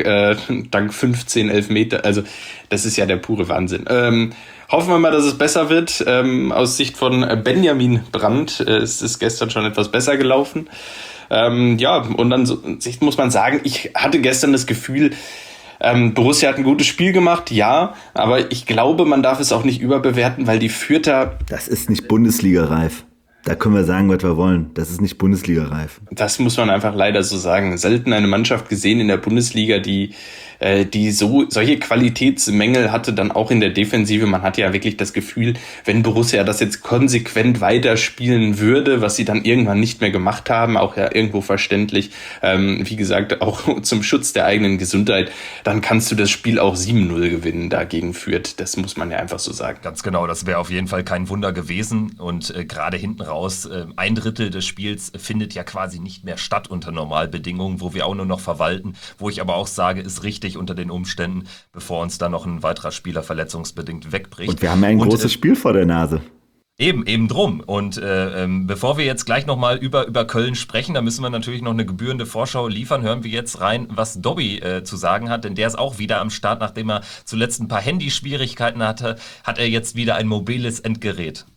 15 Elfmeter. Also das ist ja der pure Wahnsinn. Hoffen wir mal, dass es besser wird. Aus Sicht von Benjamin Brandt ist es gestern schon etwas besser gelaufen. Ja, und an Sicht muss man sagen, ich hatte gestern das Gefühl, Borussia hat ein gutes Spiel gemacht, ja, aber ich glaube, man darf es auch nicht überbewerten, weil die Fürther... Das ist nicht Bundesliga-reif. Da können wir sagen, was wir wollen. Das ist nicht Bundesliga-reif. Das muss man einfach leider so sagen. Selten eine Mannschaft gesehen in der Bundesliga, die die solche Qualitätsmängel hatte, dann auch in der Defensive. Man hatte ja wirklich das Gefühl, wenn Borussia das jetzt konsequent weiterspielen würde, was sie dann irgendwann nicht mehr gemacht haben, auch ja irgendwo verständlich, wie gesagt, auch zum Schutz der eigenen Gesundheit, dann kannst du das Spiel auch 7-0 gewinnen dagegen Fürth. Das muss man ja einfach so sagen. Ganz genau, das wäre auf jeden Fall kein Wunder gewesen und gerade hinten raus, 1/3 des Spiels findet ja quasi nicht mehr statt unter Normalbedingungen, wo wir auch nur noch verwalten, wo ich aber auch sage, ist richtig unter den Umständen, bevor uns da noch ein weiterer Spieler verletzungsbedingt wegbricht. Und wir haben ja ein großes Spiel vor der Nase. Eben drum. Und bevor wir jetzt gleich nochmal über Köln sprechen, da müssen wir natürlich noch eine gebührende Vorschau liefern. Hören wir jetzt rein, was Dobby zu sagen hat, denn der ist auch wieder am Start. Nachdem er zuletzt ein paar Handyschwierigkeiten hatte, hat er jetzt wieder ein mobiles Endgerät.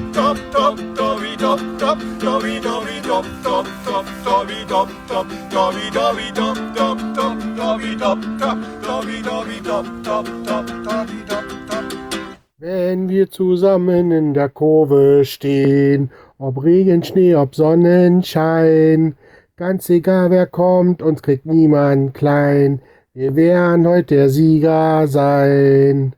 Wenn wir zusammen in der Kurve stehen, ob Regen, Schnee, ob Sonnenschein, ganz egal wer kommt, uns kriegt niemand klein, wir werden heute der Sieger sein.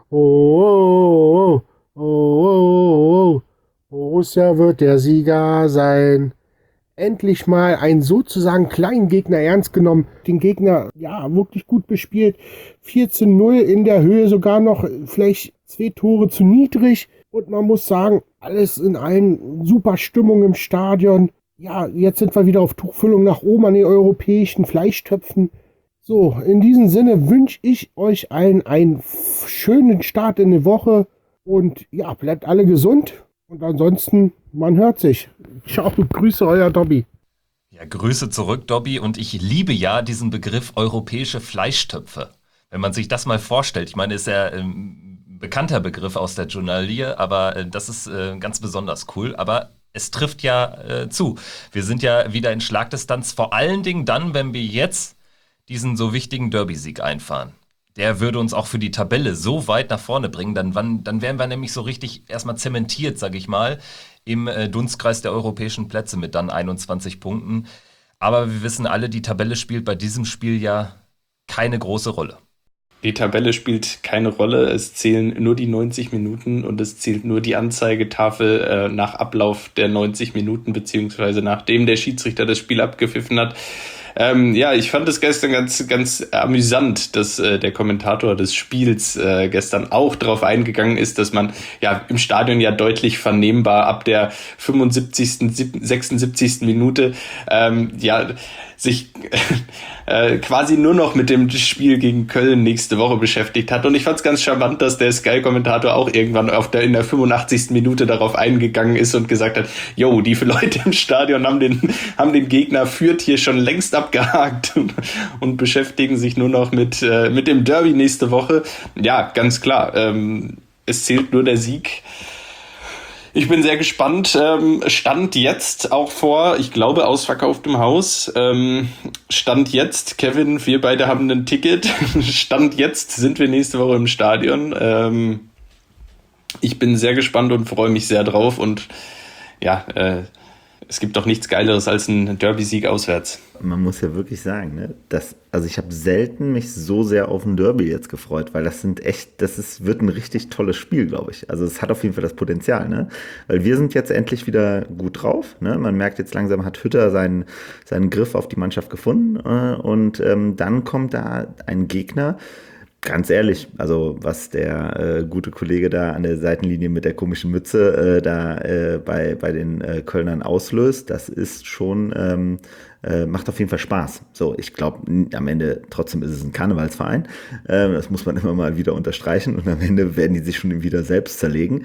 Oh, oh, oh, oh, oh, oh, Borussia wird der Sieger sein. Endlich mal einen sozusagen kleinen Gegner ernst genommen, den Gegner ja wirklich gut bespielt, 14-0 in der Höhe, sogar noch vielleicht 2 Tore zu niedrig und man muss sagen, alles in allem super Stimmung im Stadion. Ja, jetzt sind wir wieder auf Tuchfüllung nach oben an den europäischen Fleischtöpfen. So, in diesem Sinne wünsche ich euch allen einen schönen Start in die Woche und ja, bleibt alle gesund und ansonsten, man hört sich. Ciao, Grüße, euer Dobby. Ja, Grüße zurück, Dobby. Und ich liebe ja diesen Begriff europäische Fleischtöpfe. Wenn man sich das mal vorstellt, ich meine, ist ja bekannter Begriff aus der Journalie, aber das ist ganz besonders cool. Aber es trifft ja zu. Wir sind ja wieder in Schlagdistanz, vor allen Dingen dann, wenn wir jetzt diesen so wichtigen Derby-Sieg einfahren. Der würde uns auch für die Tabelle so weit nach vorne bringen, dann wären wir nämlich so richtig erstmal zementiert, sag ich mal, im Dunstkreis der europäischen Plätze mit dann 21 Punkten. Aber wir wissen alle, die Tabelle spielt bei diesem Spiel ja keine große Rolle. Die Tabelle spielt keine Rolle, es zählen nur die 90 Minuten und es zählt nur die Anzeigetafel nach Ablauf der 90 Minuten, beziehungsweise nachdem der Schiedsrichter das Spiel abgepfiffen hat. Ja, ich fand es gestern ganz amüsant, dass der Kommentator des Spiels gestern auch darauf eingegangen ist, dass man ja im Stadion ja deutlich vernehmbar ab der 75., 76. Minute sich quasi nur noch mit dem Spiel gegen Köln nächste Woche beschäftigt hat. Und ich fand es ganz charmant, dass der Sky-Kommentator auch irgendwann in der 85. Minute darauf eingegangen ist und gesagt hat, jo, die Leute im Stadion haben den Gegner Fürth hier schon längst abgehakt und beschäftigen sich nur noch mit dem Derby nächste Woche. Ja, ganz klar. Es zählt nur der Sieg. Ich bin sehr gespannt. Stand jetzt auch vor, ich glaube, ausverkauftem Haus. Stand jetzt, Kevin, wir beide haben ein Ticket. Stand jetzt sind wir nächste Woche im Stadion. Ich bin sehr gespannt und freue mich sehr drauf. Und ja, es gibt doch nichts Geileres als ein Derby-Sieg auswärts. Man muss ja wirklich sagen, ne, also ich habe selten mich so sehr auf ein Derby jetzt gefreut, weil wird ein richtig tolles Spiel, glaube ich. Also es hat auf jeden Fall das Potenzial, ne? Weil wir sind jetzt endlich wieder gut drauf, ne? Man merkt jetzt langsam, hat Hütter seinen Griff auf die Mannschaft gefunden und dann kommt da ein Gegner. Ganz ehrlich, also was der gute Kollege da an der Seitenlinie mit der komischen Mütze bei den Kölnern auslöst, das ist schon, macht auf jeden Fall Spaß. So, ich glaube, am Ende trotzdem ist es ein Karnevalsverein, das muss man immer mal wieder unterstreichen und am Ende werden die sich schon wieder selbst zerlegen,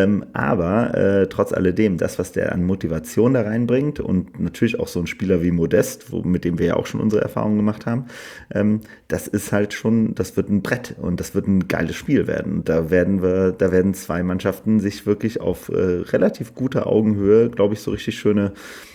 aber trotz alledem, das, was der an Motivation da reinbringt und natürlich auch so ein Spieler wie Modest, mit dem wir ja auch schon unsere Erfahrungen gemacht haben, das ist halt schon, das wird ein Brett und das wird ein geiles Spiel werden. Und da werden zwei Mannschaften sich wirklich auf relativ guter Augenhöhe, glaube ich, so richtig schöne,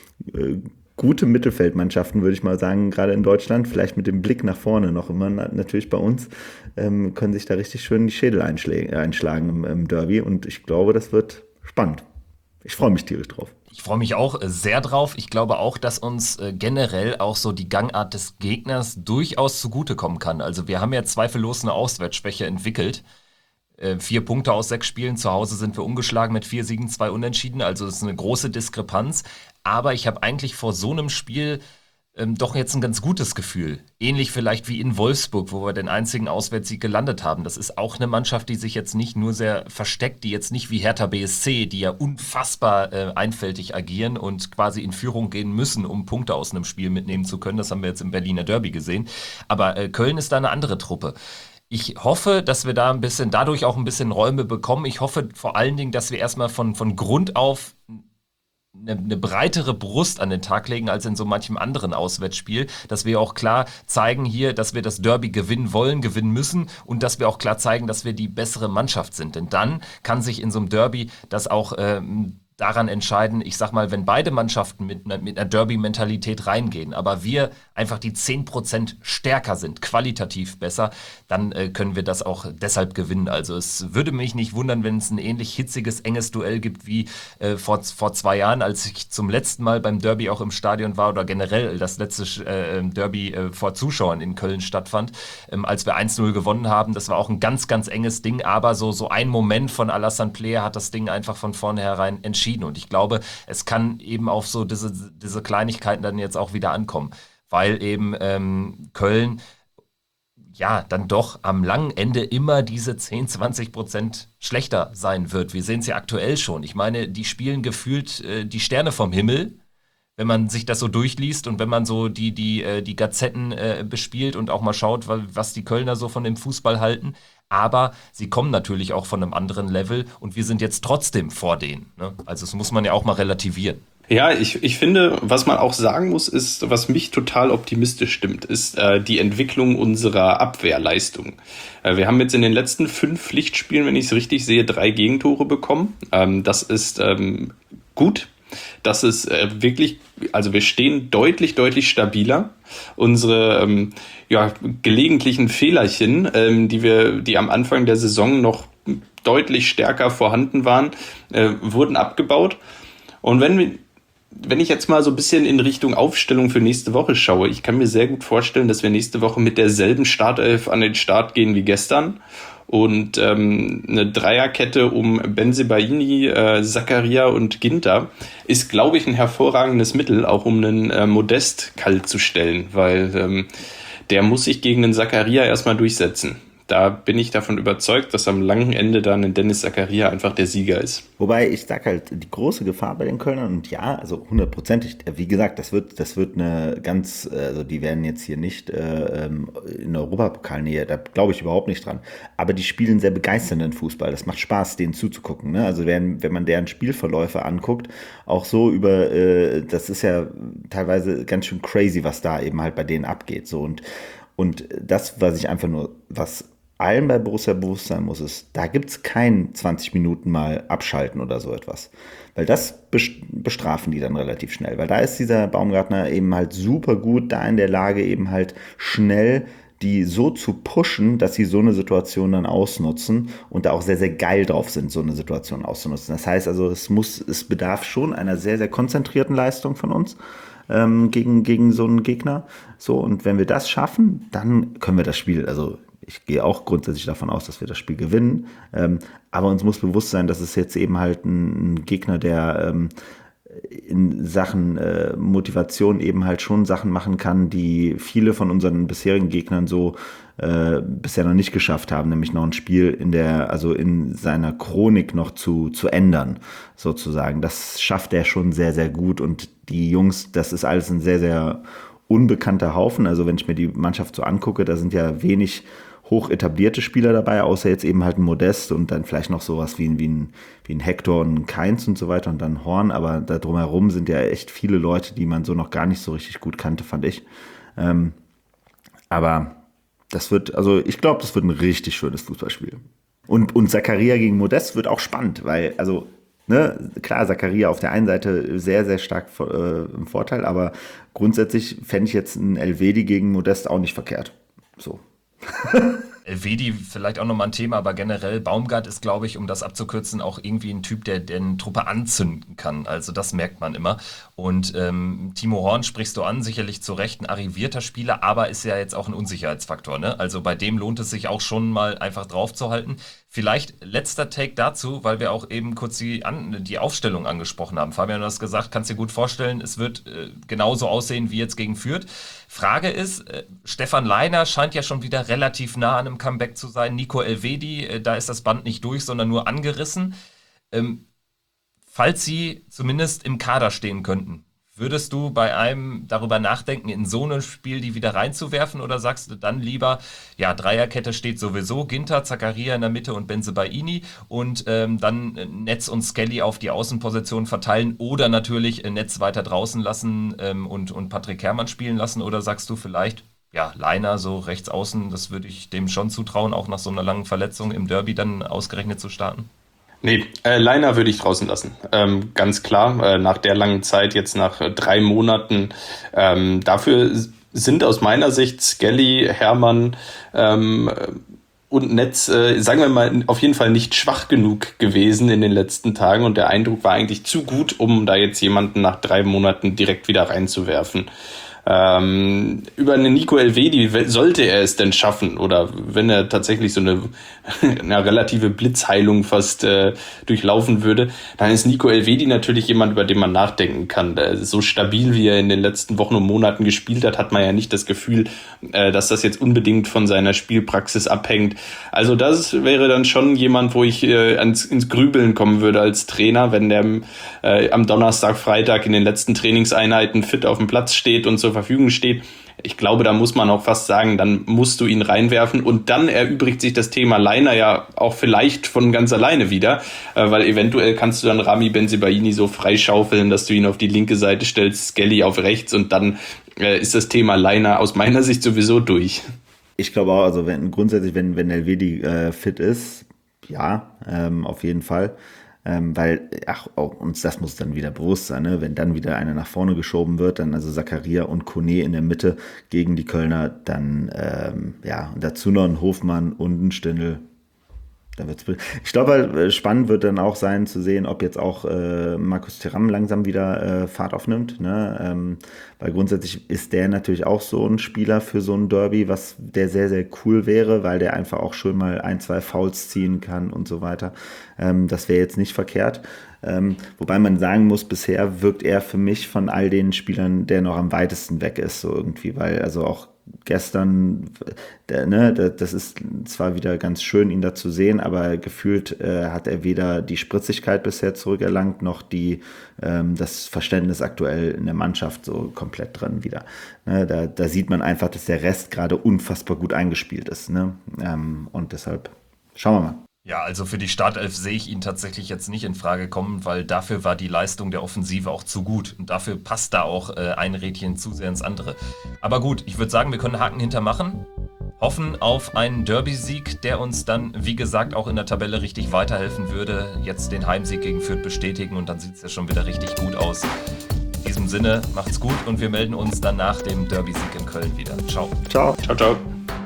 gute Mittelfeldmannschaften, würde ich mal sagen, gerade in Deutschland, vielleicht mit dem Blick nach vorne noch immer, natürlich bei uns, können sich da richtig schön die Schädel einschlagen im Derby und ich glaube, das wird spannend. Ich freue mich tierisch drauf. Ich freue mich auch sehr drauf. Ich glaube auch, dass uns generell auch so die Gangart des Gegners durchaus zugutekommen kann. Also wir haben ja zweifellos eine Auswärtsschwäche entwickelt. 4 Punkte aus 6 Spielen. Zu Hause sind wir ungeschlagen mit 4 Siegen, 2 Unentschieden. Also es ist eine große Diskrepanz. Aber ich habe eigentlich vor so einem Spiel doch jetzt ein ganz gutes Gefühl. Ähnlich vielleicht wie in Wolfsburg, wo wir den einzigen Auswärtssieg gelandet haben. Das ist auch eine Mannschaft, die sich jetzt nicht nur sehr versteckt, die jetzt nicht wie Hertha BSC, die ja unfassbar einfältig agieren und quasi in Führung gehen müssen, um Punkte aus einem Spiel mitnehmen zu können. Das haben wir jetzt im Berliner Derby gesehen. Aber Köln ist da eine andere Truppe. Ich hoffe, dass wir da dadurch auch ein bisschen Räume bekommen. Ich hoffe vor allen Dingen, dass wir erstmal von Grund auf eine breitere Brust an den Tag legen als in so manchem anderen Auswärtsspiel, dass wir auch klar zeigen hier, dass wir das Derby gewinnen wollen, gewinnen müssen und dass wir auch klar zeigen, dass wir die bessere Mannschaft sind. Denn dann kann sich in so einem Derby das auch daran entscheiden, ich sag mal, wenn beide Mannschaften mit einer Derby-Mentalität reingehen, aber wir einfach die 10% stärker sind, qualitativ besser, dann können wir das auch deshalb gewinnen. Also es würde mich nicht wundern, wenn es ein ähnlich hitziges, enges Duell gibt wie vor 2 Jahren, als ich zum letzten Mal beim Derby auch im Stadion war oder generell das letzte Derby vor Zuschauern in Köln stattfand, als wir 1-0 gewonnen haben. Das war auch ein ganz, ganz enges Ding, aber so ein Moment von Alassane Player hat das Ding einfach von vornherein entschieden. Und ich glaube, es kann eben auf so diese Kleinigkeiten dann jetzt auch wieder ankommen, weil eben Köln ja dann doch am langen Ende immer diese 10-20% schlechter sein wird. Wir sehen es ja aktuell schon. Ich meine, die spielen gefühlt die Sterne vom Himmel, wenn man sich das so durchliest und wenn man so die Gazetten bespielt und auch mal schaut, was die Kölner so von dem Fußball halten. Aber sie kommen natürlich auch von einem anderen Level und wir sind jetzt trotzdem vor denen. Ne? Also das muss man ja auch mal relativieren. Ja, ich finde, was man auch sagen muss, ist, was mich total optimistisch stimmt, ist die Entwicklung unserer Abwehrleistung. Wir haben jetzt in den letzten 5 Pflichtspielen, wenn ich es richtig sehe, 3 Gegentore bekommen. Das ist gut. Das ist wirklich, also wir stehen deutlich, deutlich stabiler. Unsere gelegentlichen Fehlerchen, die am Anfang der Saison noch deutlich stärker vorhanden waren, wurden abgebaut. Und wenn ich jetzt mal so ein bisschen in Richtung Aufstellung für nächste Woche schaue, ich kann mir sehr gut vorstellen, dass wir nächste Woche mit derselben Startelf an den Start gehen wie gestern. Und eine Dreierkette um Bensebaini, Zakaria und Ginter ist, glaube ich, ein hervorragendes Mittel, auch um einen Modest kalt zu stellen, weil der muss sich gegen den Zakaria erstmal durchsetzen. Da bin ich davon überzeugt, dass am langen Ende dann ein Dennis Zakaria einfach der Sieger ist. Wobei ich sage halt, die große Gefahr bei den Kölnern, und ja, also 100%, wie gesagt, das wird eine ganz, also die werden jetzt hier nicht in Europapokalnähe, da glaube ich überhaupt nicht dran. Aber die spielen sehr begeisternden Fußball, das macht Spaß, denen zuzugucken. Ne? Also wenn man deren Spielverläufe anguckt, auch so das ist ja teilweise ganz schön crazy, was da eben halt bei denen abgeht. So und das, was allen bei Borussia bewusst sein muss, ist, da gibt es kein 20 Minuten mal abschalten oder so etwas. Weil das bestrafen die dann relativ schnell. Weil da ist dieser Baumgartner eben halt super gut da in der Lage, eben halt schnell die so zu pushen, dass sie so eine Situation dann ausnutzen und da auch sehr, sehr geil drauf sind, so eine Situation auszunutzen. Das heißt also, es bedarf schon einer sehr, sehr konzentrierten Leistung von uns gegen so einen Gegner. So, und wenn wir das schaffen, dann können wir das Spiel, also ich gehe auch grundsätzlich davon aus, dass wir das Spiel gewinnen, aber uns muss bewusst sein, dass es jetzt eben halt ein Gegner, der in Sachen Motivation eben halt schon Sachen machen kann, die viele von unseren bisherigen Gegnern so bisher noch nicht geschafft haben, nämlich noch ein Spiel in seiner Chronik noch zu ändern, sozusagen. Das schafft er schon sehr, sehr gut und die Jungs, das ist alles ein sehr, sehr unbekannter Haufen. Also wenn ich mir die Mannschaft so angucke, da sind ja wenig hoch etablierte Spieler dabei, außer jetzt eben halt ein Modest und dann vielleicht noch sowas wie ein Hector und ein Keins und so weiter und dann Horn, aber da drumherum sind ja echt viele Leute, die man so noch gar nicht so richtig gut kannte, fand ich. Aber ich glaube, das wird ein richtig schönes Fußballspiel. Und Zakaria gegen Modest wird auch spannend, weil, also, ne, klar, Zakaria auf der einen Seite sehr, sehr stark im Vorteil, aber grundsätzlich fände ich jetzt ein Elvedi gegen Modest auch nicht verkehrt. So. Elvedi vielleicht auch nochmal ein Thema, aber generell Baumgart ist, glaube ich, um das abzukürzen, auch irgendwie ein Typ, der eine Truppe anzünden kann. Also das merkt man immer. Und Timo Horn sprichst du an, sicherlich zu Recht ein arrivierter Spieler, aber ist ja jetzt auch ein Unsicherheitsfaktor. Ne? Also bei dem lohnt es sich auch schon mal einfach draufzuhalten. Vielleicht letzter Take dazu, weil wir auch eben kurz die Aufstellung angesprochen haben. Fabian, du hast gesagt, kannst dir gut vorstellen, es wird genauso aussehen wie jetzt gegen Fürth. Frage ist, Stefan Leiner scheint ja schon wieder relativ nah an einem Comeback zu sein. Nico Elvedi, da ist das Band nicht durch, sondern nur angerissen. Falls sie zumindest im Kader stehen könnten, würdest du bei einem darüber nachdenken, in so ein Spiel die wieder reinzuwerfen, oder sagst du dann lieber, ja, Dreierkette steht sowieso, Ginter, Zakaria in der Mitte und Bensebaini und dann Netz und Skelly auf die Außenposition verteilen oder natürlich Netz weiter draußen lassen und Patrick Herrmann spielen lassen, oder sagst du vielleicht, ja, Leiner so rechts außen, das würde ich dem schon zutrauen, auch nach so einer langen Verletzung im Derby dann ausgerechnet zu starten? Nee, Leiner würde ich draußen lassen. Ganz klar, nach der langen Zeit, jetzt nach 3 Monaten. Dafür sind aus meiner Sicht Skelly, Herrmann und Netz, sagen wir mal, auf jeden Fall nicht schwach genug gewesen in den letzten Tagen. Und der Eindruck war eigentlich zu gut, um da jetzt jemanden nach 3 Monaten direkt wieder reinzuwerfen. Über einen Nico Elvedi, sollte er es denn schaffen, oder wenn er tatsächlich so eine relative Blitzheilung fast durchlaufen würde, dann ist Nico Elvedi natürlich jemand, über den man nachdenken kann. So stabil, wie er in den letzten Wochen und Monaten gespielt hat man ja nicht das Gefühl, dass das jetzt unbedingt von seiner Spielpraxis abhängt. Also das wäre dann schon jemand, wo ich ins Grübeln kommen würde als Trainer, wenn der am Donnerstag, Freitag in den letzten Trainingseinheiten fit auf dem Platz steht und zur Verfügung steht. Ich glaube, da muss man auch fast sagen, dann musst du ihn reinwerfen, und dann erübrigt sich das Thema Leiner ja auch vielleicht von ganz alleine wieder, weil eventuell kannst du dann Rami Bensebaini so freischaufeln, dass du ihn auf die linke Seite stellst, Skelly auf rechts, und dann ist das Thema Leiner aus meiner Sicht sowieso durch. Ich glaube auch, also wenn Elvedi fit ist, ja, auf jeden Fall. Weil, auch uns das muss dann wieder bewusst sein, ne? Wenn dann wieder einer nach vorne geschoben wird, dann also Zakaria und Kone in der Mitte gegen die Kölner, dann, und dazu noch ein Hofmann und ein Stindl. Ich glaube, spannend wird dann auch sein zu sehen, ob jetzt auch Markus Thuram langsam wieder Fahrt aufnimmt, ne? Weil grundsätzlich ist der natürlich auch so ein Spieler für so ein Derby, der sehr, sehr cool wäre, weil der einfach auch schön mal 1-2 Fouls ziehen kann und so weiter. Das wäre jetzt nicht verkehrt. Wobei man sagen muss, bisher wirkt er für mich von all den Spielern, der noch am weitesten weg ist, so irgendwie, weil also auch gestern, das ist zwar wieder ganz schön, ihn da zu sehen, aber gefühlt hat er weder die Spritzigkeit bisher zurückerlangt, noch das Verständnis aktuell in der Mannschaft so komplett drin wieder. Ne, da sieht man einfach, dass der Rest gerade unfassbar gut eingespielt ist. Ne? Und deshalb schauen wir mal. Ja, also für die Startelf sehe ich ihn tatsächlich jetzt nicht in Frage kommen, weil dafür war die Leistung der Offensive auch zu gut. Und dafür passt da auch ein Rädchen zu sehr ins andere. Aber gut, ich würde sagen, wir können Haken hintermachen. Hoffen auf einen Derby-Sieg, der uns dann, wie gesagt, auch in der Tabelle richtig weiterhelfen würde. Jetzt den Heimsieg gegen Fürth bestätigen und dann sieht es ja schon wieder richtig gut aus. In diesem Sinne, macht's gut und wir melden uns dann nach dem Derby-Sieg in Köln wieder. Ciao. Ciao. Ciao, ciao.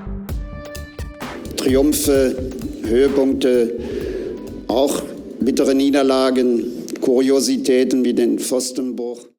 Triumphe, Höhepunkte, auch bittere Niederlagen, Kuriositäten wie den Pfostenbruch.